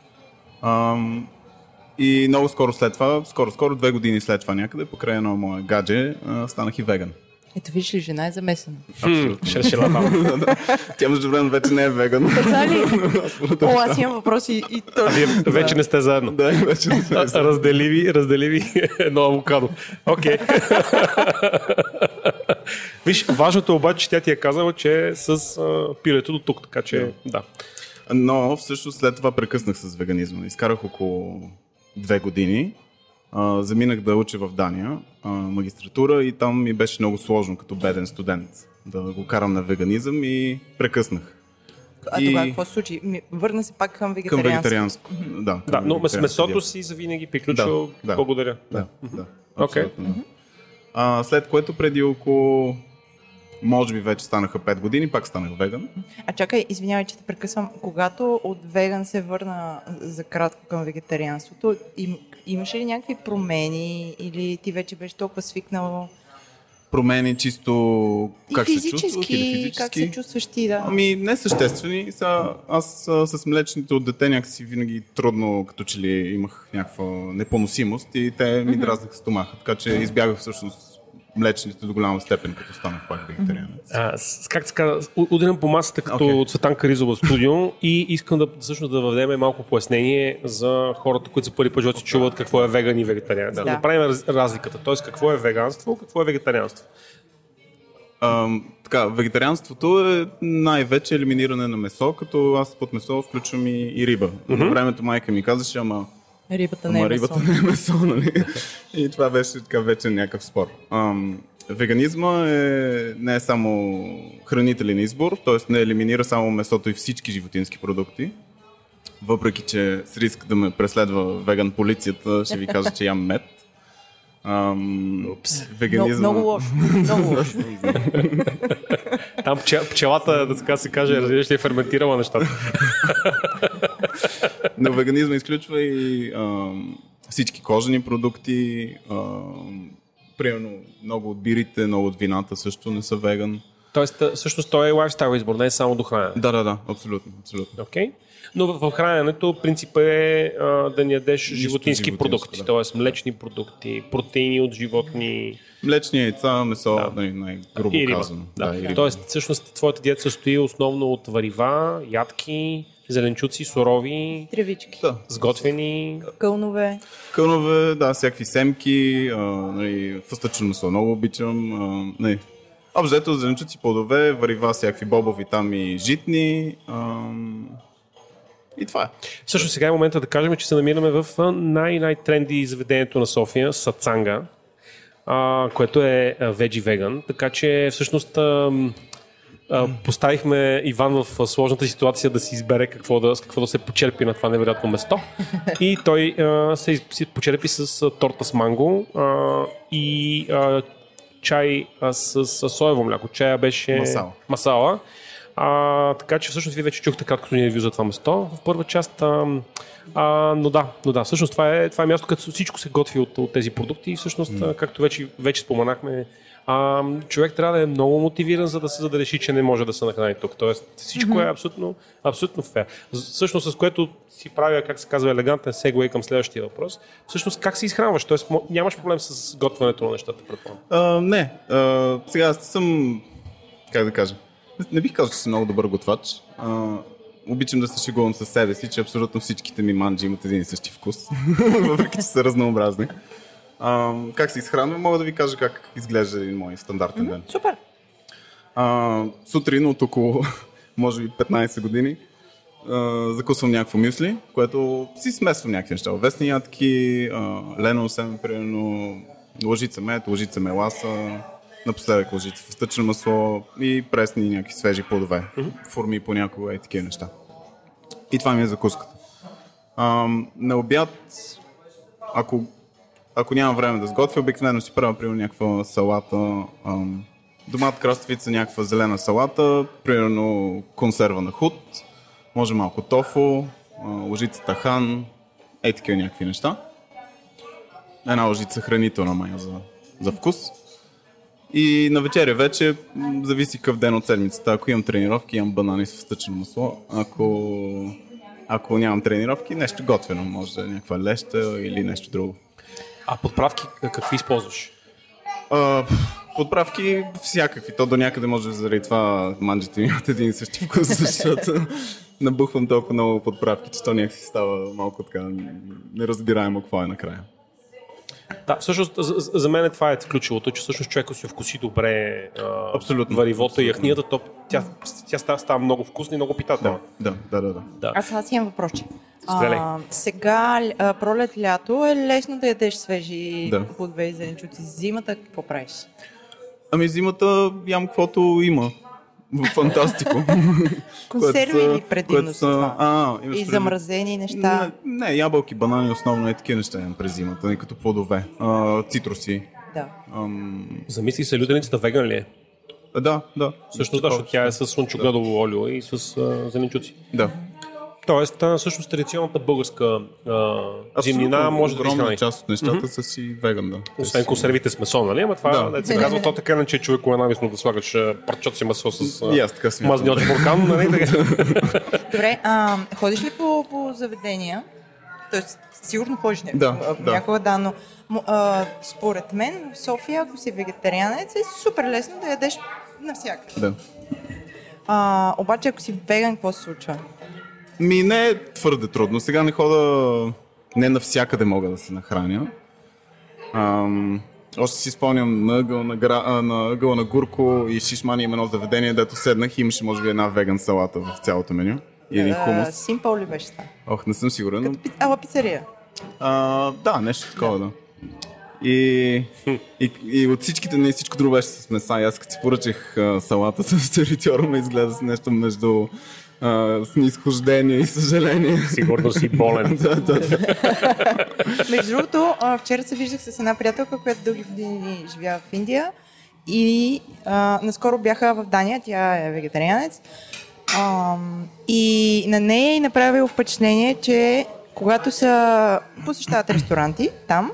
И много скоро след това, скоро 2 години след това някъде, покрай едно мое гадже, станах и веган. Ето виж ли, жена е замесена. Абсолютно. Тя между време вече не е веган. Така ли? Аз имам въпроси и то. Вие вече не сте заедно. Да, вече не сте заедно. Раздели ви едно авокадо. Окей. Виж, важното обаче, че тя ти е казала, че е с пирето до тук, така че да. Но всъщност след това прекъснах с веганизма. Изкарах около 2 години. Заминах да уча в Дания магистратура и там ми беше много сложно като беден студент да го карам на веганизъм и прекъснах. Тогава какво се случи? Върна се пак към вегетарианско. Към вегетарианско, да. Но с месото си завинаги приключил. Благодаря. Да. Абсолютно. След което преди около може би вече станаха 5 години, пак станах веган. Чакай, извинявай, че те прекъсвам. Когато от веган се върна за кратко към вегетарианството, имаше ли някакви промени или ти вече беше толкова свикнал? Промени чисто как се чувствах или физически? Как се чувстваш ти, да? Не съществени. Аз с млечните от дете някакси винаги трудно, като че ли имах някаква непоносимост и те ми дразнаха стомаха. Така че избягах всъщност млечните до голяма степен, като станах пак вегетарианец. Как се казва, ударям по масата като Цветанка Ризова студио и искам всъщност да въведем малко пояснение за хората, които за първи път живота чуват какво е веган и вегетарианец. Да направим разликата, т.е. какво е веганство, какво е вегетарианство. Вегетарианството е най-вече елиминиране на месо, като аз под месо включвам и риба. На времето майка ми казваше, рибата не е месо, нали? И това беше така вече някакъв спор. Веганизма не е само хранителен избор, т.е. не елиминира само месото и всички животински продукти. Въпреки че с риск да ме преследва веган полицията, ще ви кажа, че ям мед. Веганизма... Много лошо. Там пчелата, да така се каже, ще е ферментирала нещата. Но веганизма изключва и всички кожени продукти. Примерно много от бирите, много от вината също не са веган. Тоест, всъщност той е лайфстайл избор, не е само до хранене. Да, абсолютно. Okay. Но в храненето принципът е да ни ядеш животински продукти, т.е. млечни продукти, протеини от животни. Млечни яйца, месо, най-грубо казано. Тоест, всъщност, твоята диета се състои основно от варива, ядки, зеленчуци, сурови, тревички, сготвени, кълнове, всякакви семки, фъстъчно месо много обичам. Обзето зеленчуци, плодове, варива, всякакви бобови там и житни. И това е. Също сега е момента да кажем, че се намираме в най-тренди заведението на София, Сацанга, което е Veggie Vegan, така че всъщност поставихме Иван в сложната ситуация да си избере с какво да се почерпи на това невероятно место. И той се почерпи с торта с манго и чай с соево мляко. Чая беше масала. Така че всъщност вие вече чухте краткото ни ревю за това место в първа част. Но да, всъщност това е място, като всичко се готви от тези продукти и всъщност, както вече споменахме, човек трябва да е много мотивиран, за да реши, че не може да се нахрани тук. Тоест всичко е абсолютно фер. Всъщност с което си правя, как се казва, елегантен сегуей към следващия въпрос. Всъщност как се изхранваш? Тоест нямаш проблем с готвенето на нещата, предполагам? Не. Сега аз съм, как да кажа, не бих казал, че съм много добър готвач. Обичам да се шегувам със себе си, че абсолютно всичките ми манджи имат един и същи вкус, въпреки че са разнообразни. Как се изхранвам, мога да ви кажа как изглежда един мой стандартен ден. Супер! Сутрин от около, може би 15 години, закусвам някакво мюсли, което си смесвам някакви неща. Овесни ядки, лено семе, примерно, лъжица мед, лъжица меласа, напоследък лъжица фъстъчно масло и пресни някакви свежи плодове. Форми понякога и такива неща. И това ми е закуската. На обяд, ако нямам време да сготвя, обикновено си правя, примерно, някаква салата, домат, краставица, някаква зелена салата, примерно консерва на худ, може малко тофу, лъжица тахан, такива някакви неща. Една лъжица хранителна мая за вкус. И на вечеря вече зависи какъв ден от седмицата. Ако имам тренировки, имам банани с фъстъчно масло. Ако нямам тренировки, нещо готвено. Може да е някаква леща или нещо друго. А подправки какви използваш? Подправки всякакви. То до някъде може заради това манджите ми имат един и същи вкус, защото набухвам толкова много подправки, че то някакси става малко така неразбираемо какво е накрая. Да, всъщност за мен това е ключовото, че всъщност човек си вкуси добре варивото и яхнията, то тя става много вкусна и много питателна. Да. Аз имам въпросче. Сега пролет-лято е лесно да ядеш свежи плодове и зеленчуци. Зимата какво правиш? Зимата ям каквото има. Фантастико. Консерви или предимно това? И замразени неща? Не, ябълки, банани, основно е такива неща имам през зимата, като плодове. Цитруси. Да. Замисли се, лютеницата веган ли е? Да. Всъщност защото тя е с слънчогледово олио и с зеленчуци. Да. Тоест, всъщност традиционната българска зимнина може да изхрани. Част от нещата са си веган, да. Освен консервите с месо, нали? Ама това се казва, то така, че човеко е нависно да слагаш парчоци си месо с мазньоч буркан, нали? Добре, ходиш ли по заведения Тоест, сигурно ходиш някога, но според мен в София, ако си вегетарианец, е супер лесно да ядеш навсякъде. Да. Обаче, ако си веган, какво се случва? Не е твърде трудно. Сега не хода... Не навсякъде мога да се нахраня. Още си спомням на ъгъла на Гурко и Шишмани има едно заведение, дето седнах и имаше може би една веган салата в цялото меню. Или хумус. Симпъл ли беше това? Не съм сигурен. Ала пицария? Да, нещо такова, да. И от всичките, не всичко друго беше с меса. И аз като си поръчах салата с сервитьора, ме изгледа с нещо между снисхождение и съжаление. Сигурно си болен. Между другото, вчера се виждах с една приятелка, която дълги години живява в Индия и наскоро бяха в Дания, тя е вегетарианец. И на нея й направило впечатление, че когато са посещават ресторанти там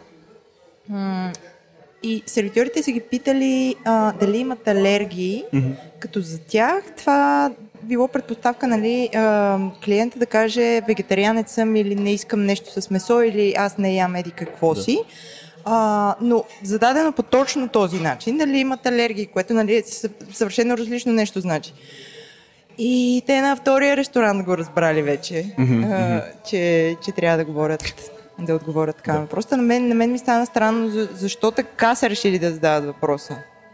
и сервитьорите са ги питали дали имат алергии, като за тях това било предпоставка, нали, клиента да каже вегетарианец съм или не искам нещо с месо или аз не ям еди какво си. Но зададено по точно този начин, дали имат алергии, което, нали, е съвършено различно нещо значи. И те на втория ресторант го разбрали вече, че трябва да отговорят така. Просто на мен ми стана странно, защо така са решили да задават въпроса.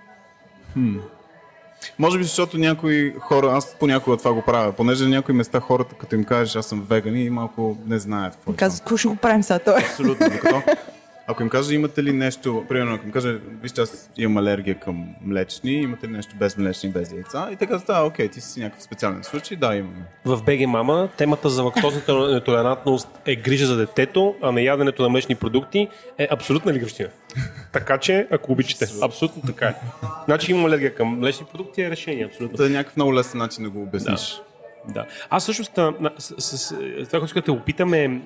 Може би защото някои хора, аз понякога това го правя, понеже на някои места хората, като им кажеш аз съм веган и малко не знаят какво е. Казват, какво ще го правим сега това? Абсолютно, докато ако им кажа, имате ли нещо, примерно, ако им кажа, вижте, аз имам алергия към млечни, имате ли нещо без млечни, без яйца? И така става, окей, ти си някакъв специален случай, да, имаме. В БГ Мама темата за лактозната нетолерантност е грижа за детето, а неяденето на млечни продукти е абсолютна лигавщина. Така че, ако обичате, абсолютно така е. Значи имам алергия към млечни продукти е решение, абсолютно. Това е някакъв много лесен начин да го обясниш. Да. Аз всъщност, това, което искате да опитаме,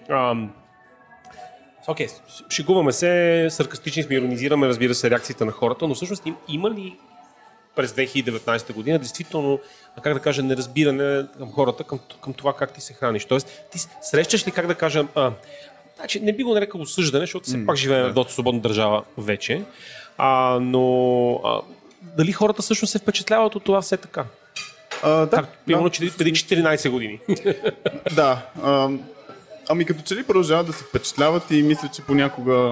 окей, шегуваме се, саркастични сме, иронизираме, разбира се, реакциите на хората, но всъщност има ли през 2019 година действително, как да кажа, неразбиране към хората, към това как ти се храниш? Тоест, ти срещаш ли, как да кажа, значи не би го нарекал осъждане, защото все пак живеем в доста свободна държава вече, но дали хората всъщност се впечатляват от това все така? Примерно преди 14 години. Да. Ами като че ли продължават да се впечатляват и мисля, че понякога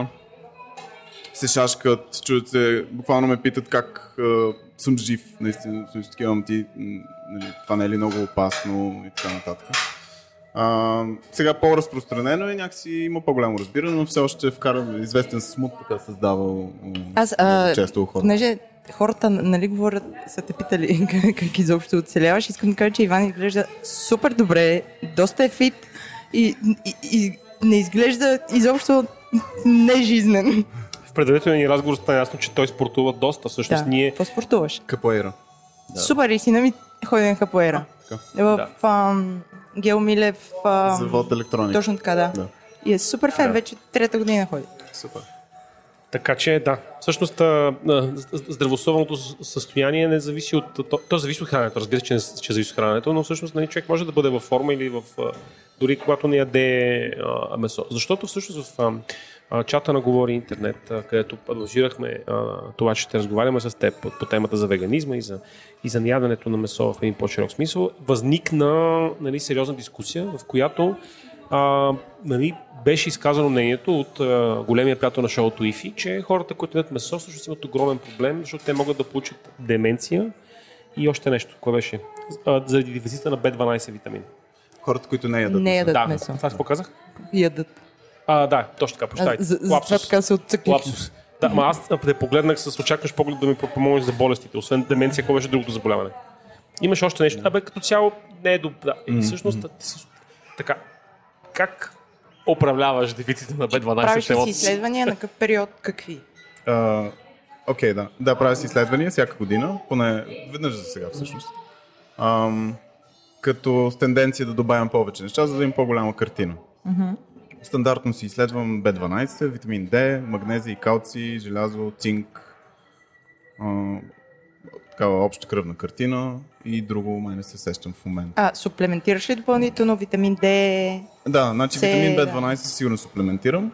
се шашкат, чуят се, буквално ме питат как съм жив, наистина, такива ти, нали, това не е ли много опасно и така нататък. Сега по-разпространено е, някакси има по-голямо разбиране, но все още вкара известен смут, така създава често хората. Понеже хората, нали, говорят, са те питали как изобщо оцеляваш, искам да кажа, че Иван изглежда супер добре, доста е фит, и не изглежда изобщо нежизнен. В предварителния ни разговор стана ясно, че той спортува доста. Всъщност ние... Какво спортуваш? Капоейра. Да. Супер, и сина ми ходи на капоейра. В Гео Милев. Завод електроника. Точно така, да. И е супер фен, вече 3-та година ходи. Супер. Така че да, всъщност здравословното състояние не зависи от... То зависи от храненето, разбира се, че зависи от храненето, но всъщност човек може да бъде във форма или дори когато не яде месо. Защото всъщност в чата на Говори Интернет, където продължирахме това, че ще разговаряме с теб по темата за веганизма и за неяденето на месо в един по-широк смисъл, възникна, нали, сериозна дискусия, в която нали, беше изказано мнението от големия приятел на шоуто ИФИ, че хората, които ядат месо, всъщност имат огромен проблем, защото те могат да получат деменция и още нещо. Кое беше? Заради дефицита на B12 витамин. Хората, които не ядат месо. Това какво казах? Ядат. Да, точно така, прощайте. Това така се отцъкли. Лапсус. Да, аз те погледнах с очакваш поглед да ми помогнеш за болестите. Освен деменция, какво беше другото заболяване? Имаш още нещо. Като цяло не е добре. И всъщност така. Как управляваш дефицита на B12? Правиш ли си изследвания на какъв период? Какви? Окей, да. Да, правя си изследвания всяка година, поне веднъж за сега всъщност. Като с тенденция да добавям повече неща, за да имам по-голяма картина. Стандартно си изследвам B12, витамин D, магнезий, калций, желязо, цинк. такава обща кръвна картина и друго май не се сещам в момента. Суплементираш ли допълнително витамин D? Да, значи витамин B12 сигурно суплементирам.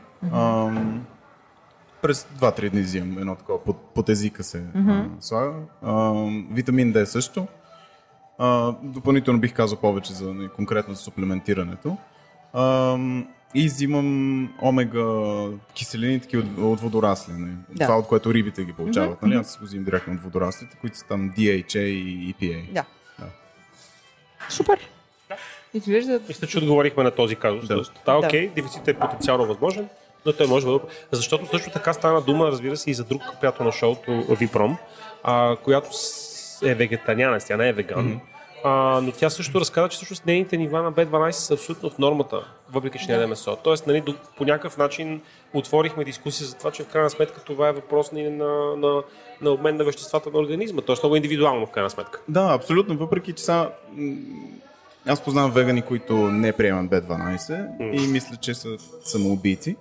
През 2-3 дни взимам едно такова, под езика се слага. Витамин D също. Допълнително бих казал повече за конкретно за суплементирането. И взимам омега киселини такива от водорасли. Да. Това, от което рибите ги получават. Нали? Аз го взимам директно от водораслите, които са там DHA и EPA. Да. Супер! Изглежда... Мисля, че отговорихме на този казус. Окей, дефицитът е потенциално възможен, но той може да... Защото също така стана дума, разбира се, и за друг приятел на шоуто, Випром, която е вегетарианец, тя не е веган. Но тя също разказа, че всъщност нейните нива на B12 са абсолютно в нормата, въпреки че не яде месо. Тоест, нали, по някакъв начин отворихме дискусия за това, че в крайна сметка това е въпрос на обмен на веществата на организма. Тоест много индивидуално в крайна сметка. Да, абсолютно. Въпреки че аз познавам вегани, които не приемат B12 и мисля, че са самоубийци.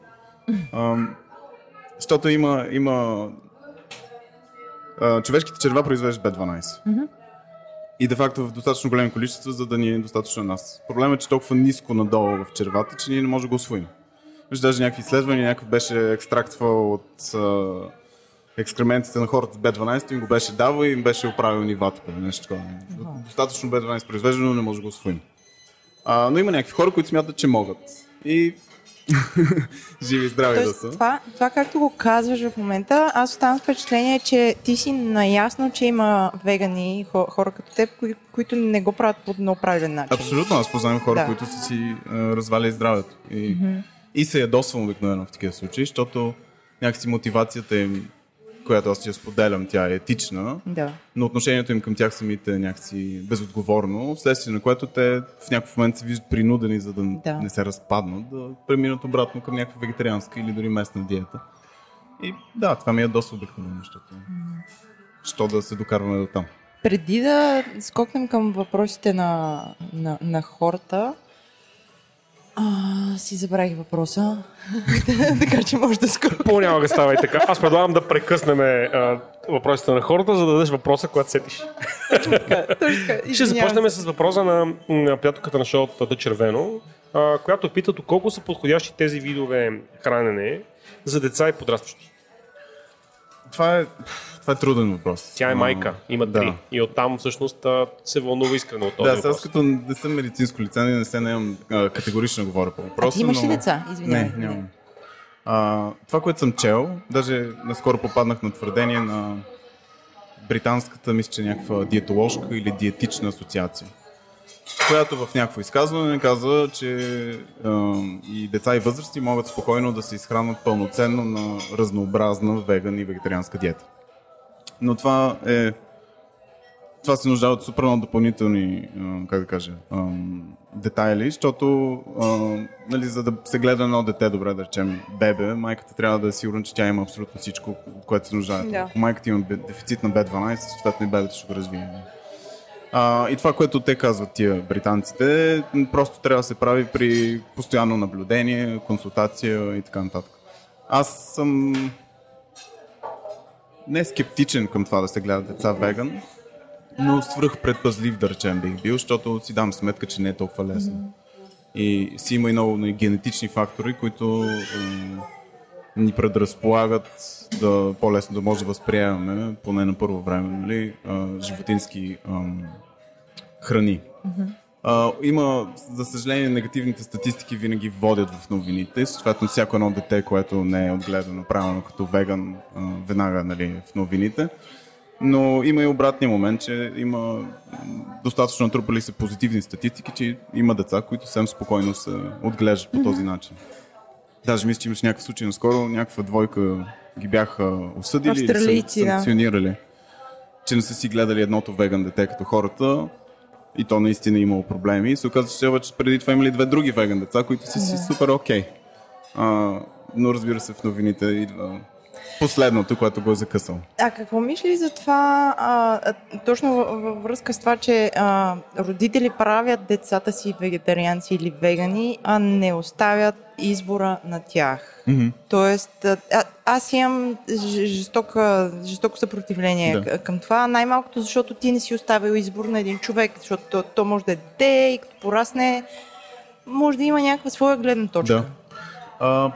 Защото има човешките черва произвеждат B12. И де факто в достатъчно големи количества, за да ни е достатъчно нас. Проблемът е, че толкова ниско надолу в червата, че ние не можем да го усвоим. Вижте, даже някакви изследвания, някакъв беше екстрактвал от екскрементите на хората с B12, им го беше давал и им беше оправил нивата. Нещо такова. Достатъчно B12 произвеждано, но не може да го усвоим. Но има някакви хора, които смятат, че могат. И живи и здрави да са. Това, както го казваш в момента, аз оставам с впечатление, че ти си наясно, че има вегани хора като теб, които не го правят по много правилен начин. Абсолютно, аз познавам хора, които са си развали здравето. И се ядосвам обикновено в такива случаи, защото някакси мотивацията им, която аз я споделям, тя е етична, но отношението им към тях самите е някакси безотговорно, вследствие на което те в някакъв момент се виждат принудени, за да не се разпаднат, да преминат обратно към някаква вегетарианска или дори местна диета. И да, това ми е доста обикновено, защото да се докарваме до там. Преди да скокнем към въпросите на хората, си забравих въпроса, така че може да скоро. Няма да става и така. Аз предлагам да прекъснем въпросите на хората, за да дадеш въпроса, когато сетиш. Точно така. Ще започнем с въпроса на приятелката на шоуто Тъ Червено, която пита доколко са подходящи тези видове хранене за деца и подрастващи. Това е труден въпрос. Тя е майка, има 3. И оттам всъщност се вълнува искрено от този въпрос. Да, аз като не съм медицинско лице, не се наемам категорично говоря по въпроса. Имаш ли деца? Извинявай. Не, нямам. Това, което съм чел, даже наскоро попаднах на твърдение на британската, мисля, че някаква диетоложка или диетична асоциация, която в някакво изказване казва, че и деца и възрасти могат спокойно да се изхранват пълноценно на разнообразна веган и вегетарианска диета. Но това се нуждае от супер много допълнителни, детайли, защото нали, за да се гледа едно дете, добре да речем бебе, майката трябва да е сигурна, че тя има абсолютно всичко, което се нуждае. Ако майката има дефицит на B12, съответно и бебето ще го развие. И това, което те казват тия британците, просто трябва да се прави при постоянно наблюдение, консултация и така нататък. Аз съм не скептичен към това да се гледат деца веган, но свръх предпазлив, да речем, бих бил, защото си дам сметка, че не е толкова лесно. И си има и много генетични фактори, които ни предразполагат да по-лесно да може да възприемаме, поне на първо време, нали, животински храни. Има, за съжаление, негативните статистики винаги водят в новините. Съответно, всяко едно дете, което не е отгледано правилно като веган, веднага, нали, в новините. Но има и обратния момент, че има достатъчно натрупали се позитивни статистики, че има деца, които съвсем спокойно се отглеждат по този начин. Даже мисля, че имаш някакъв случай наскоро, някаква двойка ги бяха осъдили или санкционирали, че не са си гледали едното веган дете като хората и то наистина имало проблеми. И се оказва, че преди това имали 2 други веган деца, които са си супер окей. Но разбира се, в новините идва последното, което го е закъсал. А какво мисли за това, точно във връзка с това, че родители правят децата си вегетарианци или вегани, а не оставят избора на тях? Тоест, аз имам жестоко съпротивление към това, най-малкото защото ти не си оставил избор на един човек, защото то може да е дете и като порасне, може да има някаква своя гледна точка. Да.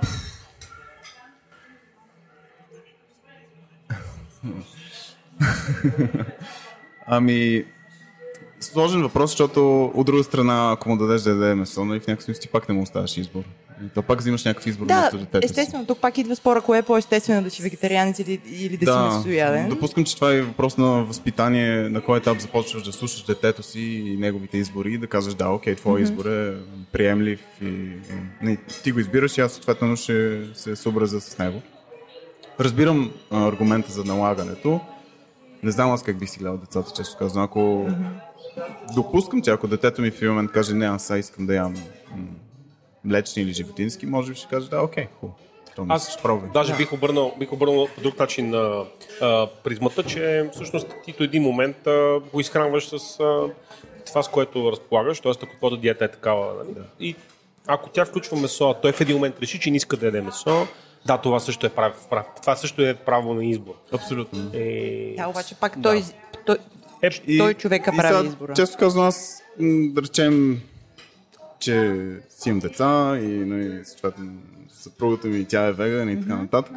Сложен въпрос, защото от друга страна, ако му дадеш да яде месо, в някакъв смисъл ти пак не му оставаш избор. То пак взимаш някакъв избор вместо детето си. Естествено, тук пак идва спора, кое е по-естествено, да си вегетарианец или да си месояден. Допускам, че това е въпрос на възпитание, на кой етап започваш да слушаш детето си и неговите избори и да казваш, да, окей, твой избор е приемлив и ти го избираш и аз съответно ще се съобразя с него. Разбирам аргумента за налагането. Не знам аз как бих си гледал децата, често казвам. Ако допускам, че ако детето ми в един момент каже, не, аз искам да ям млечни или животински, може би ще каже, да, окей, хубаво. Аз даже бих обърнал по друг начин на призмата, че всъщност ти до един момент го изхранваш с това, с което разполагаш, т.е. ако твоята диета е такава. Нали? Да. И ако тя включва месо, той в един момент реши, че не иска да яде месо, да, това също е право на избор. Абсолютно. Да, обаче пак той човека прави избора. Често казвам, аз да речем, че си имам деца и съответно съпругата ми, тя е веган и така нататък.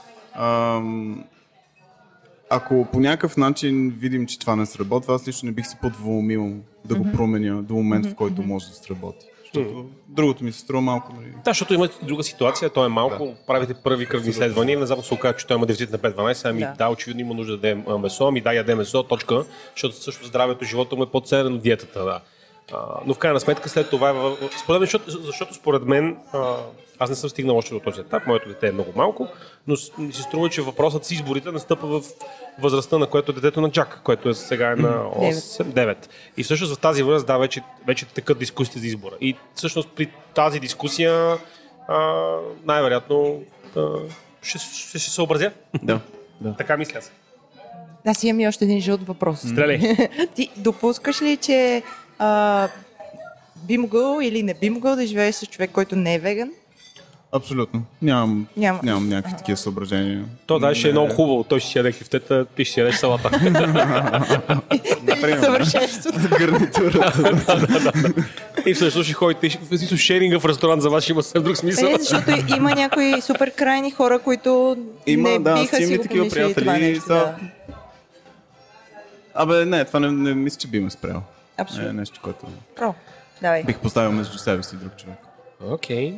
Ако по някакъв начин видим, че това не сработва, аз лично не бих се подволмил да го променя до момента, в който може да сработи. Защото другото ми се струва малко. Да, защото има друга ситуация, той е малко, правите първи кръвни изследвания и внезапно се оказва, че той има дефицит на B12, очевидно има нужда да яде месо, яде месо, точка, защото също здравето, живота му е по-ценен от диетата, да. Но в крайна сметка след това, защото според мен, аз не съм стигнал още до този етап, моето дете е много малко, но ми се струва, че въпросът с изборите настъпва в възрастта, на което е детето на Джак, което е сега на 8-9. И всъщност в тази възраст, вече текат дискусии за избора. И всъщност при тази дискусия най-вероятно ще се съобразя. Да. Така мисля се. Аз имам и още един жълт въпрос. Стреляй. Ти допускаш ли, че би могъл или не би могъл да живееш с човек, който не е веган? Абсолютно. Нямам някакви такива съображения. То ще е много хубаво. Той ще си яде кифтета, ти ще си ядеш салата. Съвършенството. Гарнитурата. И всъщност ще ходите с шеринга в ресторант за вас ще има съвсем друг смисъл. Защото има някои супер крайни хора, които не биха си го помислили това нещо. Не, това не мисля, че би ме спрял. Абсолютно. Е нещо, което бих поставил между себе си друг човек. Окей.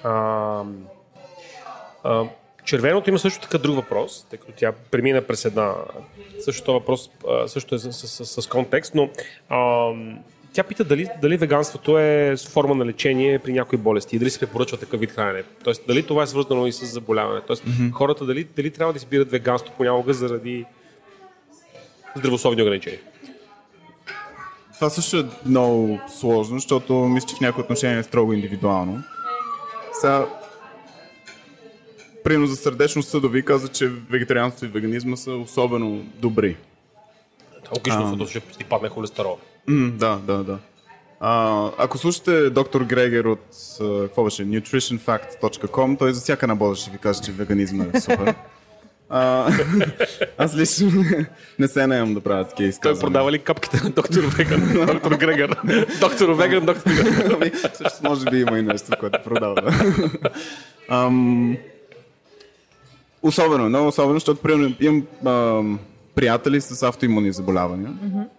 Червеното има също така друг въпрос, тъй като тя премина през една... Също този въпрос също е с контекст, но тя пита дали веганството е форма на лечение при някои болести и дали се препоръчва такъв вид хранене. Тоест, дали това е свързано и с заболяване. Тоест, хората дали трябва да избират веганство понякога заради здравословни ограничения. Това също е много сложно, защото мисля, че в някои отношения е строго индивидуално. Сега, примерно за сърдечно-съдови каза, че вегетарианството и веганизма са особено добри. Логично, защото ще ти падне холестерол. Да. Ако слушате доктор Грегер от nutritionfact.com, той за всяка набода ще ви каже, че веганизма е супер. Аз лично не се наемам да правя такива изказвания. Той продава ли капките на доктор Веган? Доктор Грегор. Доктор Веган, доктор Грегор. Също може би има и нещо, което продава. Много особено, защото примерно имам приятели с автоимунни заболявания.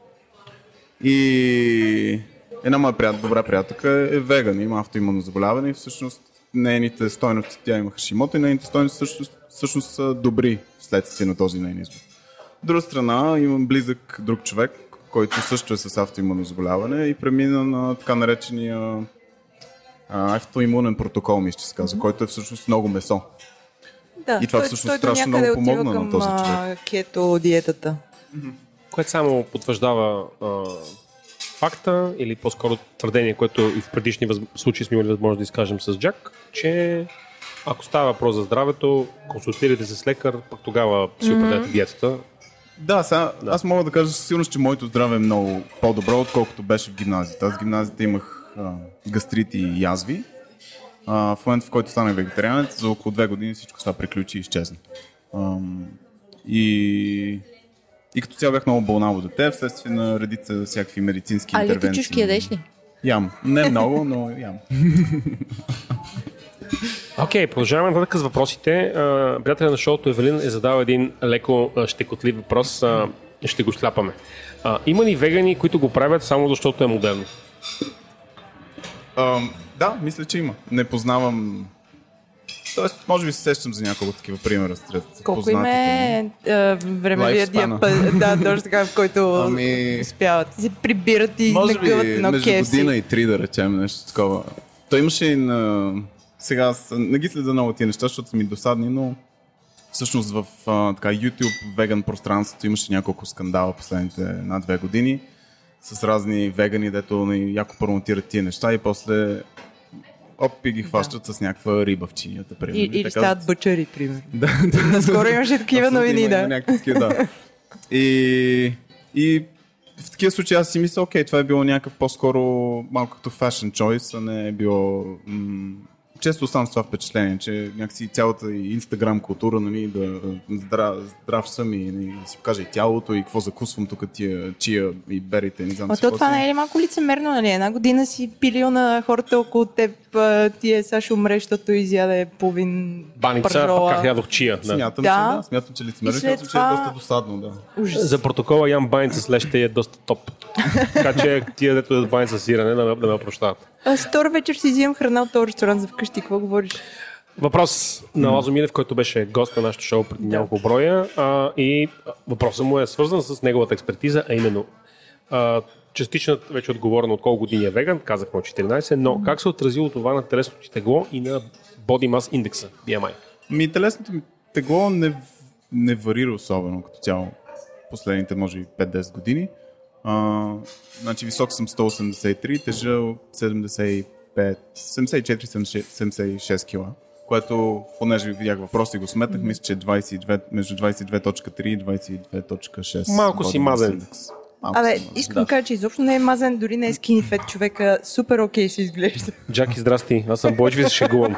И една моя добра приятелка е веган, има автоимунно заболяване и всъщност нейните стойности, тя има Хашимото и нейните стойности всъщност са добри вследствие на този нейн избор. От друга страна имам близък друг човек, който също е с автоимунно заболяване и премина на така наречения автоимунен протокол, мисля, че се казва, който е всъщност много месо. Да, и това всъщност страшно много помогна на този човек. Кето диетата. Което само потвърждава факта или по-скоро твърдение, което и в предишни случаи сме имали възможност да изкажем с Джак, че Ако става въпрос за здравето, консултирайте се с лекар, пък тогава си определяте диетата. Да, сега аз мога да кажа сигурно, че моето здраве е много по-добро, отколкото беше в гимназията. Аз в гимназията имах гастрити и язви. В момента, в който станах вегетарианец, за около 2 години всичко това приключи и изчезна. И като цяло бях много болнаво дете, вследствие на редица всякакви медицински интервенции. А чушки ядеш ли? Ям. Не много, но ям. Окей, продължаваме нататък с въпросите. Приятелят на шоуто Евелин е задал един леко щекотлив въпрос. Ще го шляпаме. Има ли вегани, които го правят само защото е модерно? Да, мисля, че има. Не познавам... Тоест, може би се сещам за няколко такива примера сред колко им е времевия диапазон, да, точно така, в който успяват. Се прибират и нагъват едно между година и 3, да речем, нещо такова. Той имаше и на... Сега не ги следа много тия неща, защото са ми досадни, но всъщност в така, YouTube веган пространството имаше няколко скандала последните 1-2 години с разни вегани, дето яко промотират тия неща и после опи ги хващат с някаква риба в чинията. Или стават бъчари, примерно. Да. Наскоро имаше такива новини, да. Да. И в такива случаи аз си мисля, окей, това е било някакъв по-скоро малко като fashion choice, а не е било... Често оставам с това впечатление, че някакси цялата и Instagram култура, нали, да здрав съм и да си покажа и тялото и какво закусвам тук тия чия и берите. Не знам. Това не е ли малко лицемерно, нали? Една година си пилил на хората около теб, ти сега ще умреш, защото изяде половин баница, пък как ядох чия. Да. Смятам, че лицемерно, че е доста досадно. Да. За протокола ям баница с леща е доста топ. Така че тия, дето ядат баница с сирене, да ме прощават. Втора вечер си взимам храна от този ресторант за вкъщи. Какво говориш? Въпрос на Лазо Милев, който беше гост на нашото шоу преди няколко броя. И въпросът му е свързан с неговата експертиза, а именно частично вече отговорено от колко години е веган, казахме от 14, но как се отразило това на телесното ти тегло и на Body Mass индекса, BMI? Телесното ми тегло не варира особено като цяло последните, може би 5-10 години. Значи висок съм 183, тежа 74-76 кила, което, понеже видях въпрос и го сметнах, мисля, че между 22.3 и 22.6. Малко си мазен. Искам да кажа, че изобщо не е мазен, дори не е скини фет човека, супер окей си изглежда. Джаки, здрасти, аз съм Бойч, ви се шегувам.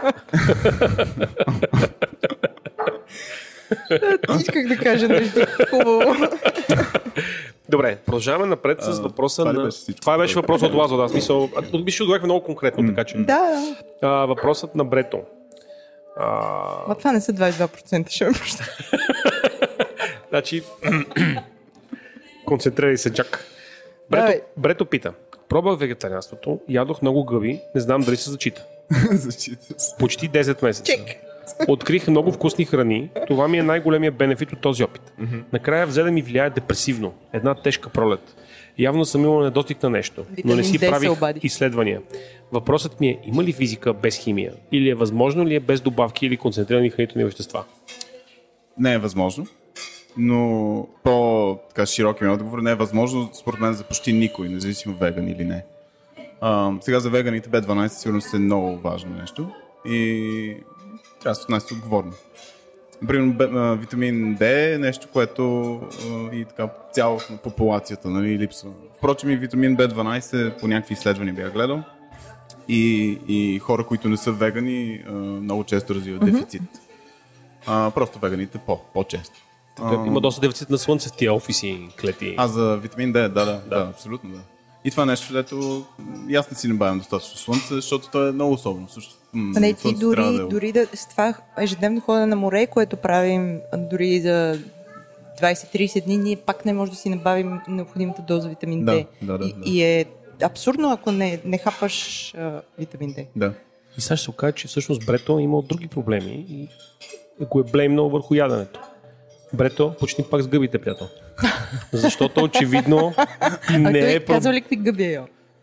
Исках да кажа нещо хубаво. Добре, продължаваме напред с въпроса на... Това беше въпросът от Лазо, да, смисъл... Ще отговаряме много конкретно, така че... Да. Въпросът на Брето. Това не са 22%, ще ме проща. Значи... Концентрирай се, Джак. Брето пита. Пробвах вегетарианството, ядох много гъби, не знам дали се зачита. Почти 10 месеца. Открих много вкусни храни. Това ми е най-големия бенефит от този опит. Накрая взе да ми влияе депресивно. Една тежка пролет. Явно съм имал недостиг на нещо, но не си правих изследвания. Въпросът ми е, има ли физика без химия? Или е възможно ли е без добавки или концентрирани хранителни вещества? Не е възможно. Но по-широкият отговор не е възможно според мен за почти никой, независимо веган или не. Сега за веганите B12 сигурно е много важно нещо и трябва да се отнася отговорно. Примерно витамин D е нещо, което и така цялостно популацията, нали, липсва. Впрочем и витамин B12 по някакви изследвания бях гледал и хора, които не са вегани, много често развиват дефицит. Просто веганите по-често. Има доста дефицит на слънце в тия офиси, клети. За витамин D, да, абсолютно да. И това нещо, дето и аз не си набавям достатъчно слънце, защото то е много особено. Не, ти дори с това ежедневно ходене на море, което правим дори за 20-30 дни, ние пак не можем да си набавим необходимата доза витамин D. И е абсурдно, ако не хапаш витамин D. Да. И сега ще се окаже, че всъщност Брето има други проблеми и го е блеймнал върху яденето. Брето, почни пак с гъбите, приятел. Защото очевидно не е... Казва ли какви гъби е?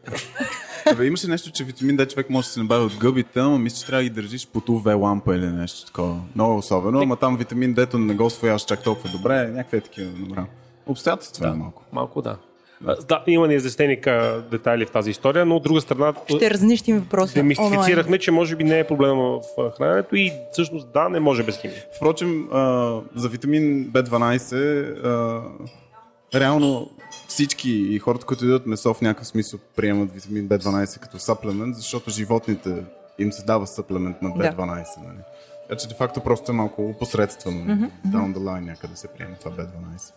Имаше нещо, че витамин D човек може да се набави от гъбите, но мисля, че трябва да ги държиш под UV лампа или нещо такова. Много особено, ама там витамин D-то не го освояваш чак толкова добре, някакви такива добра. Обстоятелства малко. Малко да. Да, има неизяснени детайли в тази история, но от друга страна ще разнищим въпроса. Демистифицирахме, че може би не е проблема в храненето и всъщност да, не може без химия. Впрочем, за витамин B12 реално всички и хората, които идват месо в някакъв смисъл приемат витамин B12 като саплемент, защото животните им се дава саплемент на B12. Нали? Така че де-факто просто е малко посредствено. Down the line някъде се приема това B12.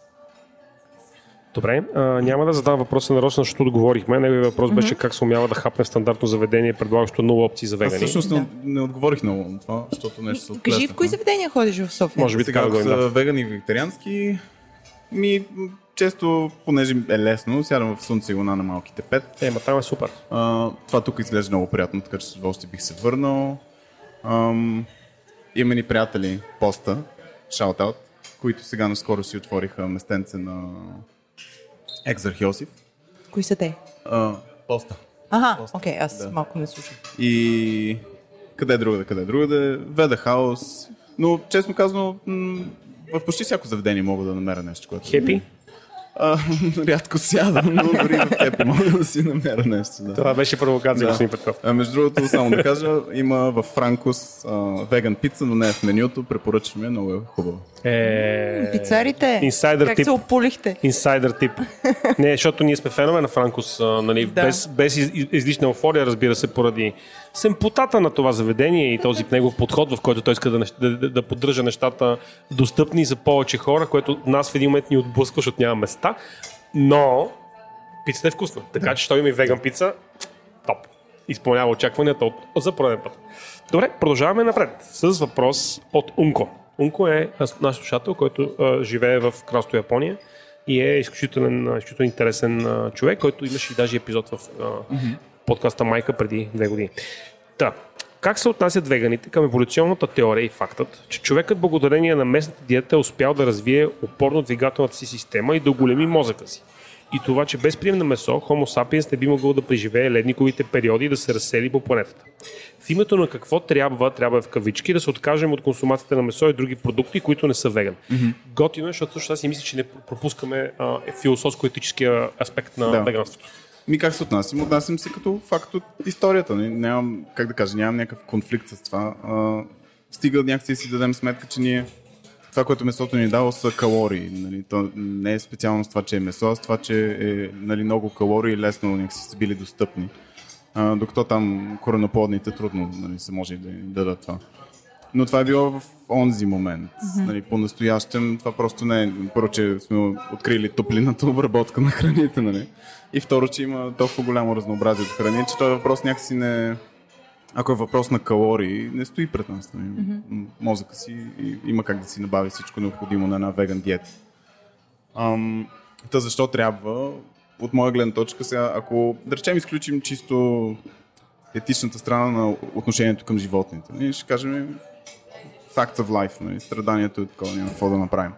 Добре, няма да задам въпроса на Росен, защото отговорихме. Неговият въпрос беше как се умява да хапне в стандартно заведение, предлагащо 0 опции за вегани. Аз всъщност не отговорих много на това, защото нещо се отплесна. Кажи в кои заведения ходиш в София? Може би сега така за вегани и вегетариански често, понеже е лесно, сядам в слънце и луна на малките 5. Ма там е супер. Това тук изглежда много приятно, така че с удоволствие бих се върнал. Имаме ни приятели, Поста, шаут-аут, които сега наскоро си отвориха местенце на Екзархиосиф. Кои са те? Поста. Окей, аз малко не слушам. И къде другаде? Веда хаус. Но честно казано, в почти всяко заведение мога да намеря нещо, което... Хепи? Рядко сядам, но дори в Хепи мога да си намеря нещо. Да. Това беше провокация, господин Петров. Между другото, само да кажа, има в Франкус веган пица, но не е в менюто. Препоръчваме, много е хубаво. Пицарите? Инсайдър как тип. се опулихте? Инсайдър тип. Не, защото ние сме фенове на Франкус, нали, без излишна еуфория, разбира се, поради семпотата на това заведение и този негов подход, в който той иска да поддържа нещата достъпни за повече хора, което нас в един момент ни отблъсква, защото няма места. Но пицата е вкусна. Така че, що има и веган пица, топ. Изпълнява очакванията за пореден път. Добре, продължаваме напред с въпрос от Унко. Унко е наш слушател, който живее в Кралство Япония и е изключително интересен човек, който имаше и даже епизод в подкаста Майка преди 2 години. Как се отнасят веганите към еволюционната теория и фактът, че човекът благодарение на местната диета е успял да развие опорно двигателната си система и да оголеми мозъка си? И това, че без прием на месо, Homo sapiens не би могъл да преживее ледниковите периоди и да се разсели по планетата. В името на какво трябва в кавички, да се откажем от консумацията на месо и други продукти, които не са веган. Готино е, защото също аз си мисля, че не пропускаме философско-етическия аспект на веганството. Как се отнасям? Отнасям се като факт от историята. Нямам, нямам някакъв конфликт с това. Стига някакси си дадем сметка, че това, което месото ни дава, са калории. Нали? То не е специално с това, че е месо, а с това, че е много калории и лесно някакси са били достъпни. Докато там кореноплодните трудно се може да дадат това. Но това е било в онзи момент. Нали, по-настоящем това просто не е. Първо, че сме открили топлинната обработка на храните, нали? И второ, че има толкова голямо разнообразие от храни, че този въпрос някакси не... Ако е въпрос на калории, не стои пред нас. Нали? Мозъка си има как да си набави всичко необходимо на една веган диета. Защо трябва? От моя гледна точка сега, ако да речем изключим чисто етичната страна на отношението към животните, ние ще кажем facts of life, нали? Страданието е такова, няма какво да направим.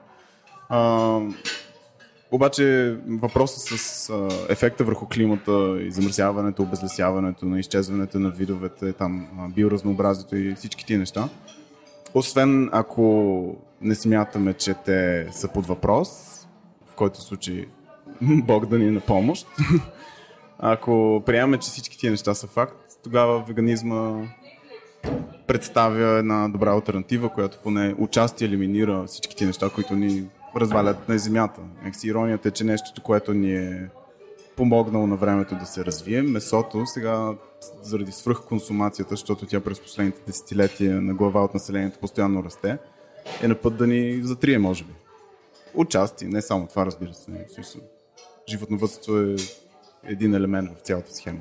Обаче въпросът с ефекта върху климата и замърсяването, обезлесяването, на изчезването на видовете, там, биоразнообразието и всички тия неща, освен ако не смятаме, че те са под въпрос, в който случай Бог да ни е на помощ, ако приемаме, че всички тия неща са факт, тогава веганизма представя една добра алтернатива, която поне участие елиминира всички тия неща, които ни развалят на земята. Иронията е, че нещото, което ни е помогнало на времето да се развие, месото сега заради свръхконсумацията, защото тя през последните десетилетия на глава от населението постоянно расте, е на път да ни затрие, може би. Участие, не само това, разбира се. Животновъдството е един елемент в цялата схема.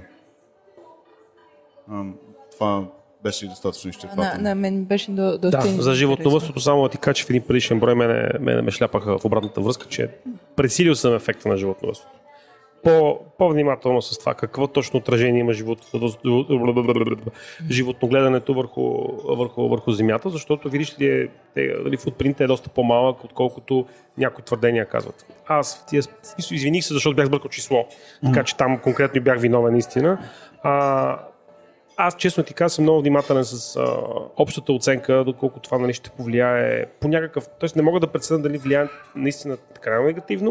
Това беше достатъчно изчерпателно. На мен беше доста за животновъдството само да ти кажа, че в един предишен брой мене ме шляпаха в обратната връзка, че пресилил съм ефекта на животновъдството. По-внимателно с това какво точно отражение има животногледането върху земята, защото видиш ли, футпринтът е доста по-малък, отколкото някои твърдения казват. Аз извиних се, защото бях сбъркал число, така че там конкретно бях виновен наистина. Аз, честно ти казвам, съм много внимателен с общата оценка, доколко това ще повлияе по някакъв... Тоест не мога да преценя дали влияе наистина така негативно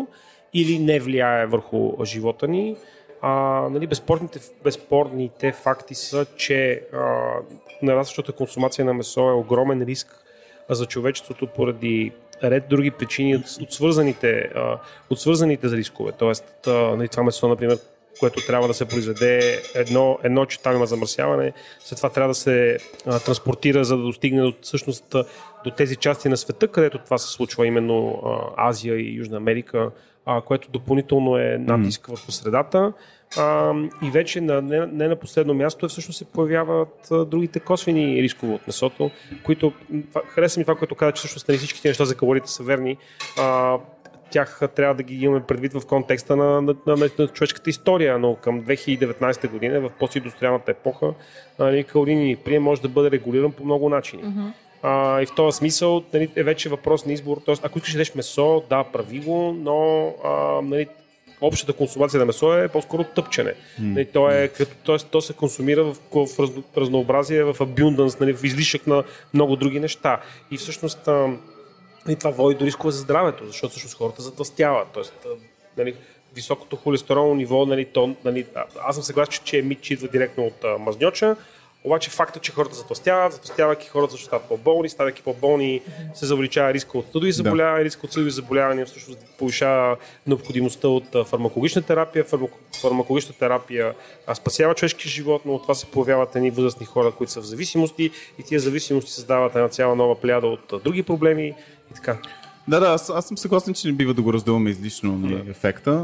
или не влияе върху живота ни. Нали, безспорните факти са, че нарастващата консумация на месо е огромен риск за човечеството поради ред други причини от свързаните рискове. Тоест, нали, това месо, например, което трябва да се произведе едно там има замърсяване, след това трябва да се транспортира, за да достигне всъщност до тези части на света, където това се случва, именно Азия и Южна Америка, което допълнително е натиск върху средата. И вече не на последно място всъщност се появяват другите косвени рискове от месото, които харесва ми това, което каза, че всъщност всички неща за калориите са верни. Тях трябва да ги имаме предвид в контекста на човешката история, но към 2019 година, в постиндустриалната епоха, калорийния прием може да бъде регулиран по много начини. И в този смисъл е вече въпрос на избор. Тоест, ако искаш да ядеш месо, да, прави го, но общата консумация на месо е по-скоро тъпчене. То се консумира в разнообразие, в abundance, в излишък на много други неща. И всъщност и това води до рискове за здравето, защото всъщност хората затлъстяват. Тоест, високото холестеролно ниво, аз съм съгласен, че е мит, че идва директно от мазньоча, обаче фактът, че хората затлъстявайки хората също стават по-болни, ставайки по-болни, се увеличава риска от съдови заболявания, риска от съдови заболявания всъщност повишава необходимостта от фармакологична терапия. Фармакологична терапия спасява човешкия живот, но от това се появяват едни възрастни хора, които са в зависимости и тия зависимости създават една цяла нова плеяда от други проблеми и така. Да, аз съм съгласен, че не бива да го разделваме излишно ефекта.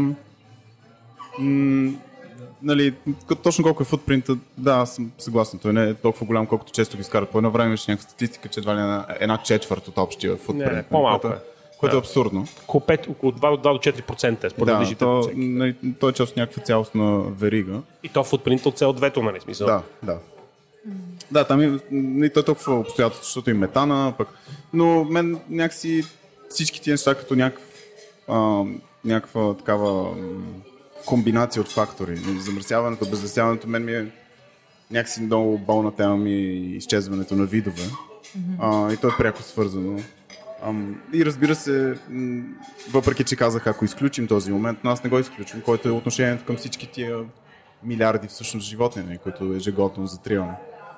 Точно колко е футпринта, да, аз съм съгласен. Той не е толкова голям, колкото често ги изкарат. По едно време имаше някаква статистика, че едва ли една четвърт от общия футпринт. Не, по-малко е. Което е абсурдно. Около 2 до 4% според лежите оценки. Той е част от някаква цялостна верига. И то футпринт от CO2-то, нали смисъл? Да. Да, там не той толкова обстоятелство, защото и метана, пък. Но мен някакси всички тия неща като някаква такава комбинация от фактори. Замърсяването, безлесяването, мен ми е някакси много болна тема ми изчезването на видове. И то е пряко свързано. И разбира се, въпреки че казах, ако изключим този момент, но аз не го изключвам, който е отношението към всички тия милиарди всъщност животни, които ежегодно затриваме.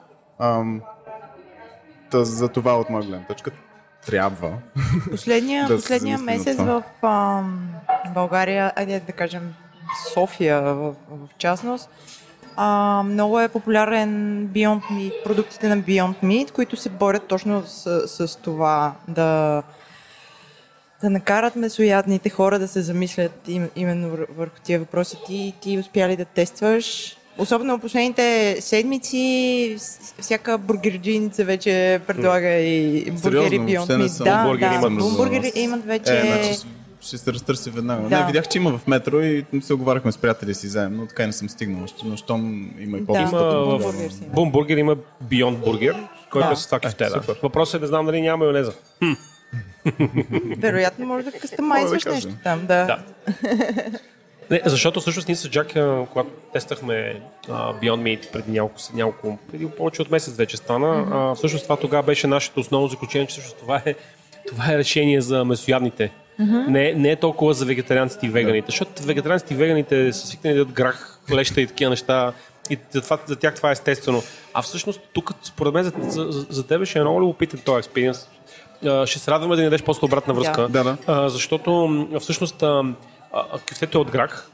За това от моя гледна точка трябва. Последния месец в България, да кажем София в частност, много е популярен Beyond Meat, продуктите на Beyond Meat, които се борят точно с това да накарат месоядните хора да се замислят именно върху тия въпроси. Ти успя ли да тестваш? Особено в последните седмици всяка бургерджийница вече предлага и бургери Beyond Meat. Бургери имат вече... Ще се разтърси веднага. Да. Не, видях, че има в метро и се оговаряхме с приятели си заедно, но така не съм стигнал още, но щом има и по-достъпно. Бумбургер има Beyond Burger, който е с това кефтеда. Въпросът е да знам дали няма майонеза. Вероятно може да къстомайзваш нещо там, да. Не, защото всъщност ние с Джак, когато тестахме Beyond Meat преди повече от месец вече стана, всъщност това тогава беше нашето основно заключение, че всъщност това е решение за месоядните. Не е толкова за вегетарианците и веганите, защото вегетарианците и веганите са свикнали да ядат грах, леща и такива неща и за тях това е естествено. А всъщност тук според мен за тебе ще е много любопитен този експириенс. Ще се радваме да ни дадеш после обратна връзка, защото всъщност кефтето е от грах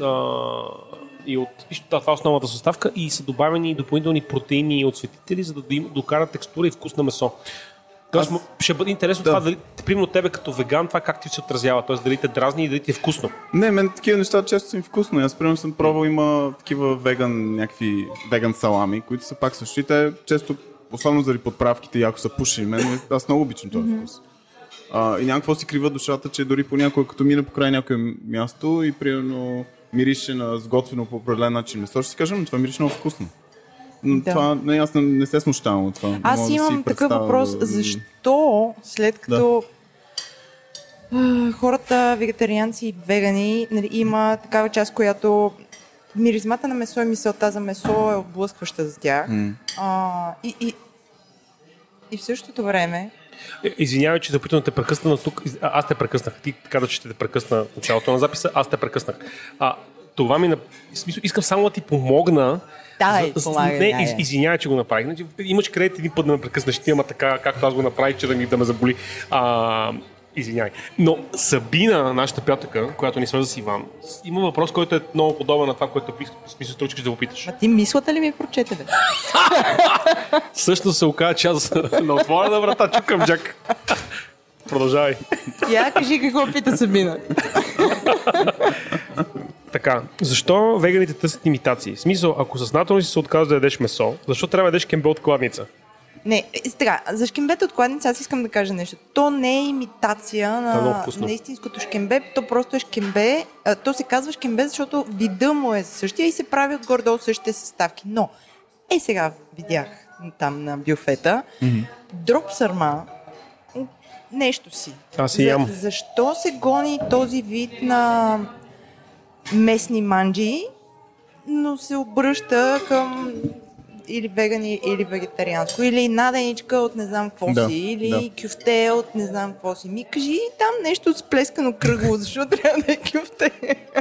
и от това е основната съставка и са добавени допълнителни протеини и отсветители, за да докарат текстура и вкус на месо. Тоест, ще бъде интересно това, дали, примерно тебе като веган, това как ти се отразява, т.е. дали те дразни и дали ти е вкусно. Не, мен такива неща често са им вкусно. Аз примерно съм пробвал, има такива някакви веган салами, които са пак също и те често, особено заради подправките, яко са пушили. Аз много обичам този вкус. И някакво си крива душата, че дори понякога като мина покрай някое място и примерно мирише на сготвено по определен начин месо, ще си кажа, но това мирише много вкусно. Това, аз не се смущавам от това. Аз имам такъв въпрос. Защо след като хората, вегетарианци и вегани, има такава част, която миризмата на месо и мисълта за месо е отблъскваща за тях. И в същото време Извинявай, че запитвам да те прекъсна, но тук аз те прекъснах. Ти каза, че ще те прекъсна в началото на записа, аз те прекъснах. Това ми смисъл, искам само да ти помогна. Извинявай, че го направих. Имаш кредит един път да ме прекъснеш, ти, ама така, както аз го направих, че да ме заболи. Извинявай. Но Сабина, нашата приятелка, която ни свърза с Иван, има въпрос, който е много подобен на това, което смисъл искаш да го питаш. Ти мислата ли ми прочете, бе? Също се оказа, че аз на отворена врата чукам Джак. Продължавай. Я кажи какво пита Сабина. Така, защо веганите търсят имитации? В смисъл, ако съзнателно си се отказваш да ядеш месо, защо трябва да ядеш кембе от кладница? Не, така, за шкембето от кладница аз искам да кажа нещо. То не е имитация на истинското шкембе, то просто е шкембе. То се казва шкембе, защото вида му е същия и се прави от горе-долу същите съставки. Но, сега видях там на бюфета, дроп сърма, нещо си. Аз си ям. Защо се гони този вид на местни манджи, но се обръща към или вегани, или вегетарианско, или наденичка от не знам какво си, или кюфте от не знам какво си. Ми кажи там нещо сплескано кръгло, защо трябва да е кюфте?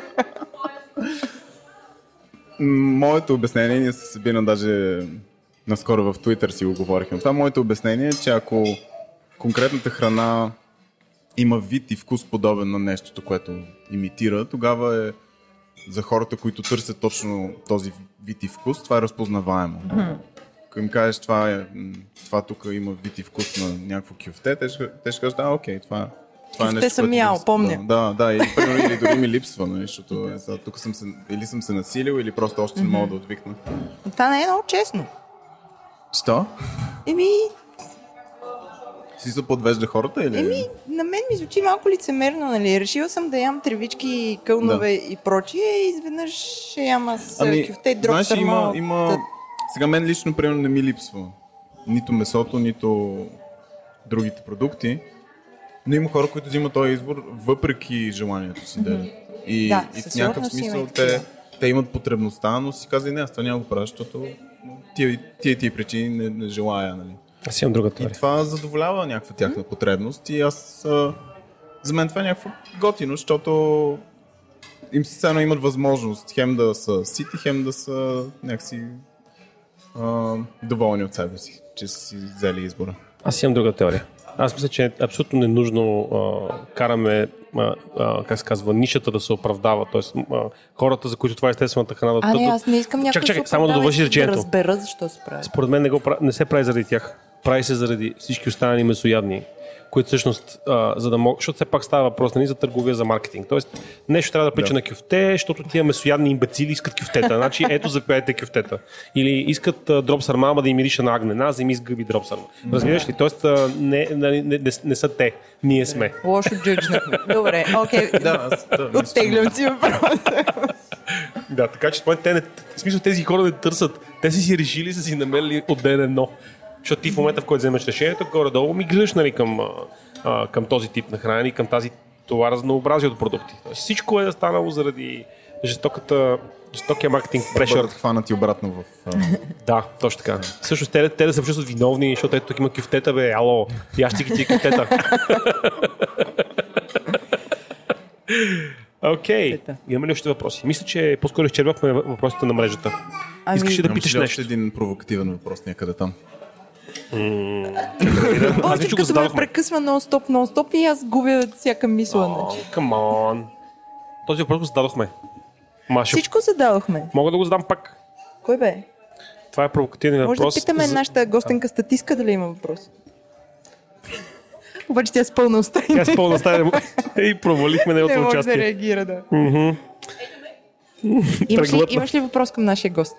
Моето обяснение, ние се Сабина даже наскоро в Twitter си го говорихме. Това моето обяснение е, че ако конкретната храна има вид и вкус подобен на нещото, което имитира, тогава е за хората, които търсят точно този вид и вкус, това е разпознаваемо. Ако им кажеш, това тук има вид и вкус на някакво кюфте, те ще кажат, окей, това е нещо. Те съм ял, помня. Да, или дори ми липсва, защото тук или съм се насилил, или просто още не мога да отвикна. Това не е много честно. Що? Си се подвежда хората или? На мен ми звучи малко лицемерно, нали? Решила съм да ям тревички, кълнове и прочие и изведнъж ще ям аз кюфте и дроп сърма. Има... Сега мен лично, примерно, не ми липсва нито месото, нито другите продукти, но има хора, които взимат този избор въпреки желанието си да и в някакъв смисъл те имат потребността, но си казват, не, аз това няма го правя, защото тия причини не желая, нали? Аз имам друга теория. И това задоволява някаква тяхна потребност и за мен това е някакво готино, защото им специално имат възможност хем да са сити, хем да са някакси доволни от себе си, че са си взели избора. Аз имам друга теория. Аз мисля, че е абсолютно ненужно караме, как се казва, нишата да се оправдава. Тоест, хората, за които това е естествената храна... аз не искам някакво да се само да довърши речението. Да разбера защо се прави. Според мен не се прави заради тях. Прави се заради всички останали месоядни, които всъщност, за да могат, защото все пак става въпрос за търговия, за маркетинг. Тоест, нещо трябва да прилича на кюфте, защото тия месоядни имбецили искат кюфтета. Значи, ето заповядайте кюфтета. Или искат дроп сърма, ама да им мирише на агнена, вземи с гъби дроп сърма. Разбираш ли? Тоест, не са те. Ние сме. Лошо джъджнахме. Добре, окей. Оттеглям си въпроса. Да, така че според в смисъл тези хора не търсят. Те си решили, са си намерили отделен едно. Защото ти в момента, в който вземеш решението, горе-долу ми гледаш, нали, към този тип на хранене и към това разнообразие от продукти. Тоест, всичко е станало заради жестокия маркетинг прешър. Бъдат хванати обратно в... Да, точно така. Също те да се почувстват виновни, защото ето тук има кюфтета, бе, ало, ящи ги тия кюфтета. Окей. Имаме ли още въпроси? Мисля, че по-скоро изчерпахме въпросите на мрежата. Искаш ли да питаш нещо? Един провокативен въпрос някъде там. Боже, като ме прекъсва нон-стоп и аз губя всяка мисъл. Come on. Този въпрос го зададохме. Всичко зададохме. Мога да го задам пак. Кой бе? Това е провокативен въпрос. Може да питаме нашата гостенка статистка дали има въпрос. Обаче тя с пълна уста. Тя с пълна уста и провалихме нейното участие. Не може да реагира, да. Имаш ли въпрос към нашия гост?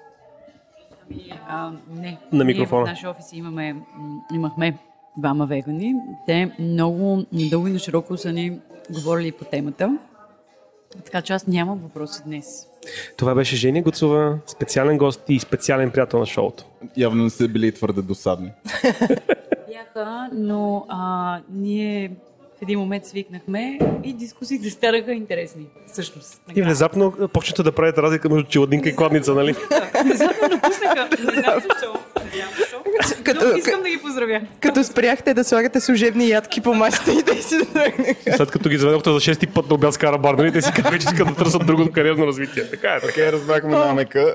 Не. На микрофона. В нашия офис имахме двама вегани. Те много надълго и на широко са ни говорили по темата. Така че аз нямам въпроси днес. Това беше Жени Гуцова, специален гост и специален приятел на шоуто. Явно не са били твърде досадни. Бяха, но ние в един момент свикнахме и дискусиите станаха интересни. Всъщност. И внезапно почнете да правите разлика между челадинка и кладница, нали? Внезапно напуснаха. Не знам защо. Искам да ги поздравя. Като спряхте да слагате служебни ядки по масата и да си тръгнаха. След като ги заведохте за 6-ти път на обяд с кара бар, нали, те си казаха, че искат да търсят другото кариерно развитие. Така разбрахме намека.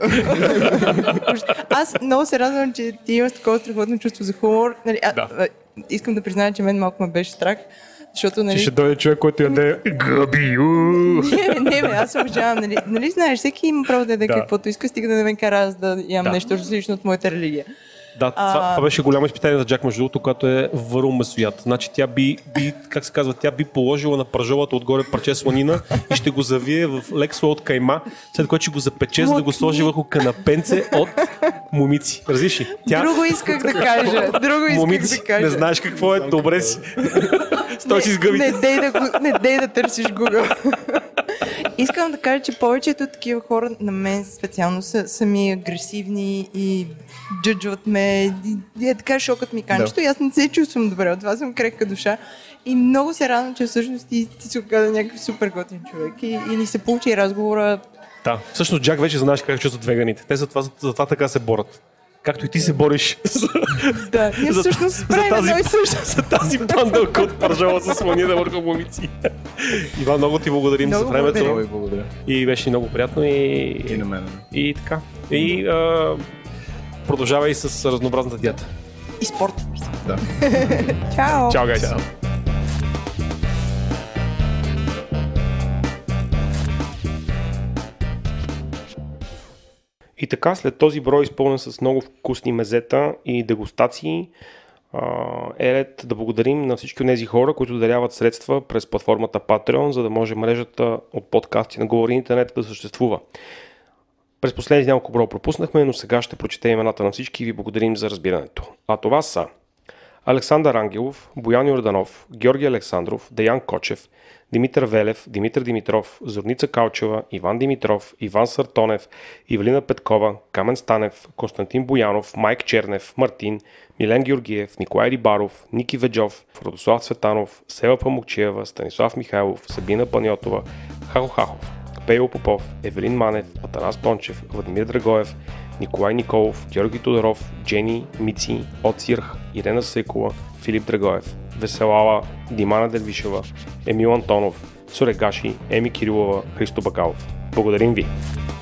Аз много се радвам, че ти имаш такова страхотно чувство за хумор. Нали, искам да призная, че мен малко ме беше страх. Защото, нали... Че ще дойде човек, който яде гъбиу. Не, аз обожавам. Нали знаеш, всеки има право да яде каквото иска, стига да не ме кара аз да ям нещо различно от моята религия. Да, това беше голямо изпитание за Джак, между другото, когато е върл месоят. Значи тя би, как се казва, тя би положила на пържолата отгоре парче сланина и ще го завие в лек слой от кайма, след което ще го запече, за да го сложи върху канапенце от момици. Разбираш ли? Друго исках да кажа. Момици, не знаеш какво е, добре си. Стой си с гъбите. Не дей да търсиш Google. Искам да кажа, че повечето такива хора на мен специално са сами агресивни и джъджват ме. И е така шокът ми канчето. И аз не се чувствам добре. От това съм крехка душа. И много се радвам, че всъщност ти се оказа някакъв супер готин човек. И ни се получи разговора. Да, всъщност Джак вече знаеш как чувстват веганите. Те за това така се борят. Както и ти се бориш ние всъщност правим едно и също. За тази панделка от пържола с слонина върху момици. Иван, много ти благодарим за времето. Благодаря. И беше много приятно. И на мен. И така. И продължавай с разнообразната диета. И спорт. Да. Чао. Чао, гайс. И така, след този брой, изпълнен с много вкусни мезета и дегустации, е ред да благодарим на всички от тези хора, които даряват средства през платформата Patreon, за да може мрежата от подкасти на Говори Интернет да съществува. През последните няколко броя пропуснахме, но сега ще прочетем имената на всички и ви благодарим за разбирането. А това са Александър Ангелов, Боян Йорданов, Георги Александров, Деян Кочев, Димитър Велев, Димитър Димитров, Зорница Калчева, Иван Димитров, Иван Сартонев, Ивелина Петкова, Камен Станев, Константин Боянов, Майк Чернев, Мартин, Милен Георгиев, Николай Рибаров, Ники Веджов, Родослав Цветанов, Сева Памукчиева, Станислав Михайлов, Сабина Паньотова, Хахо Хахов, Пейо Попов, Евелин Манев, Атанас Тончев, Владимир Драгоев, Николай Николов, Георги Тодоров, Джени, Мици, Оцирх, Ирена Сейкова, Филип Драгоев, Веселала, Димана Дервишева, Емил Антонов, Сурегаши, Еми Кирилова, Христо Бакалов. Благодарим ви!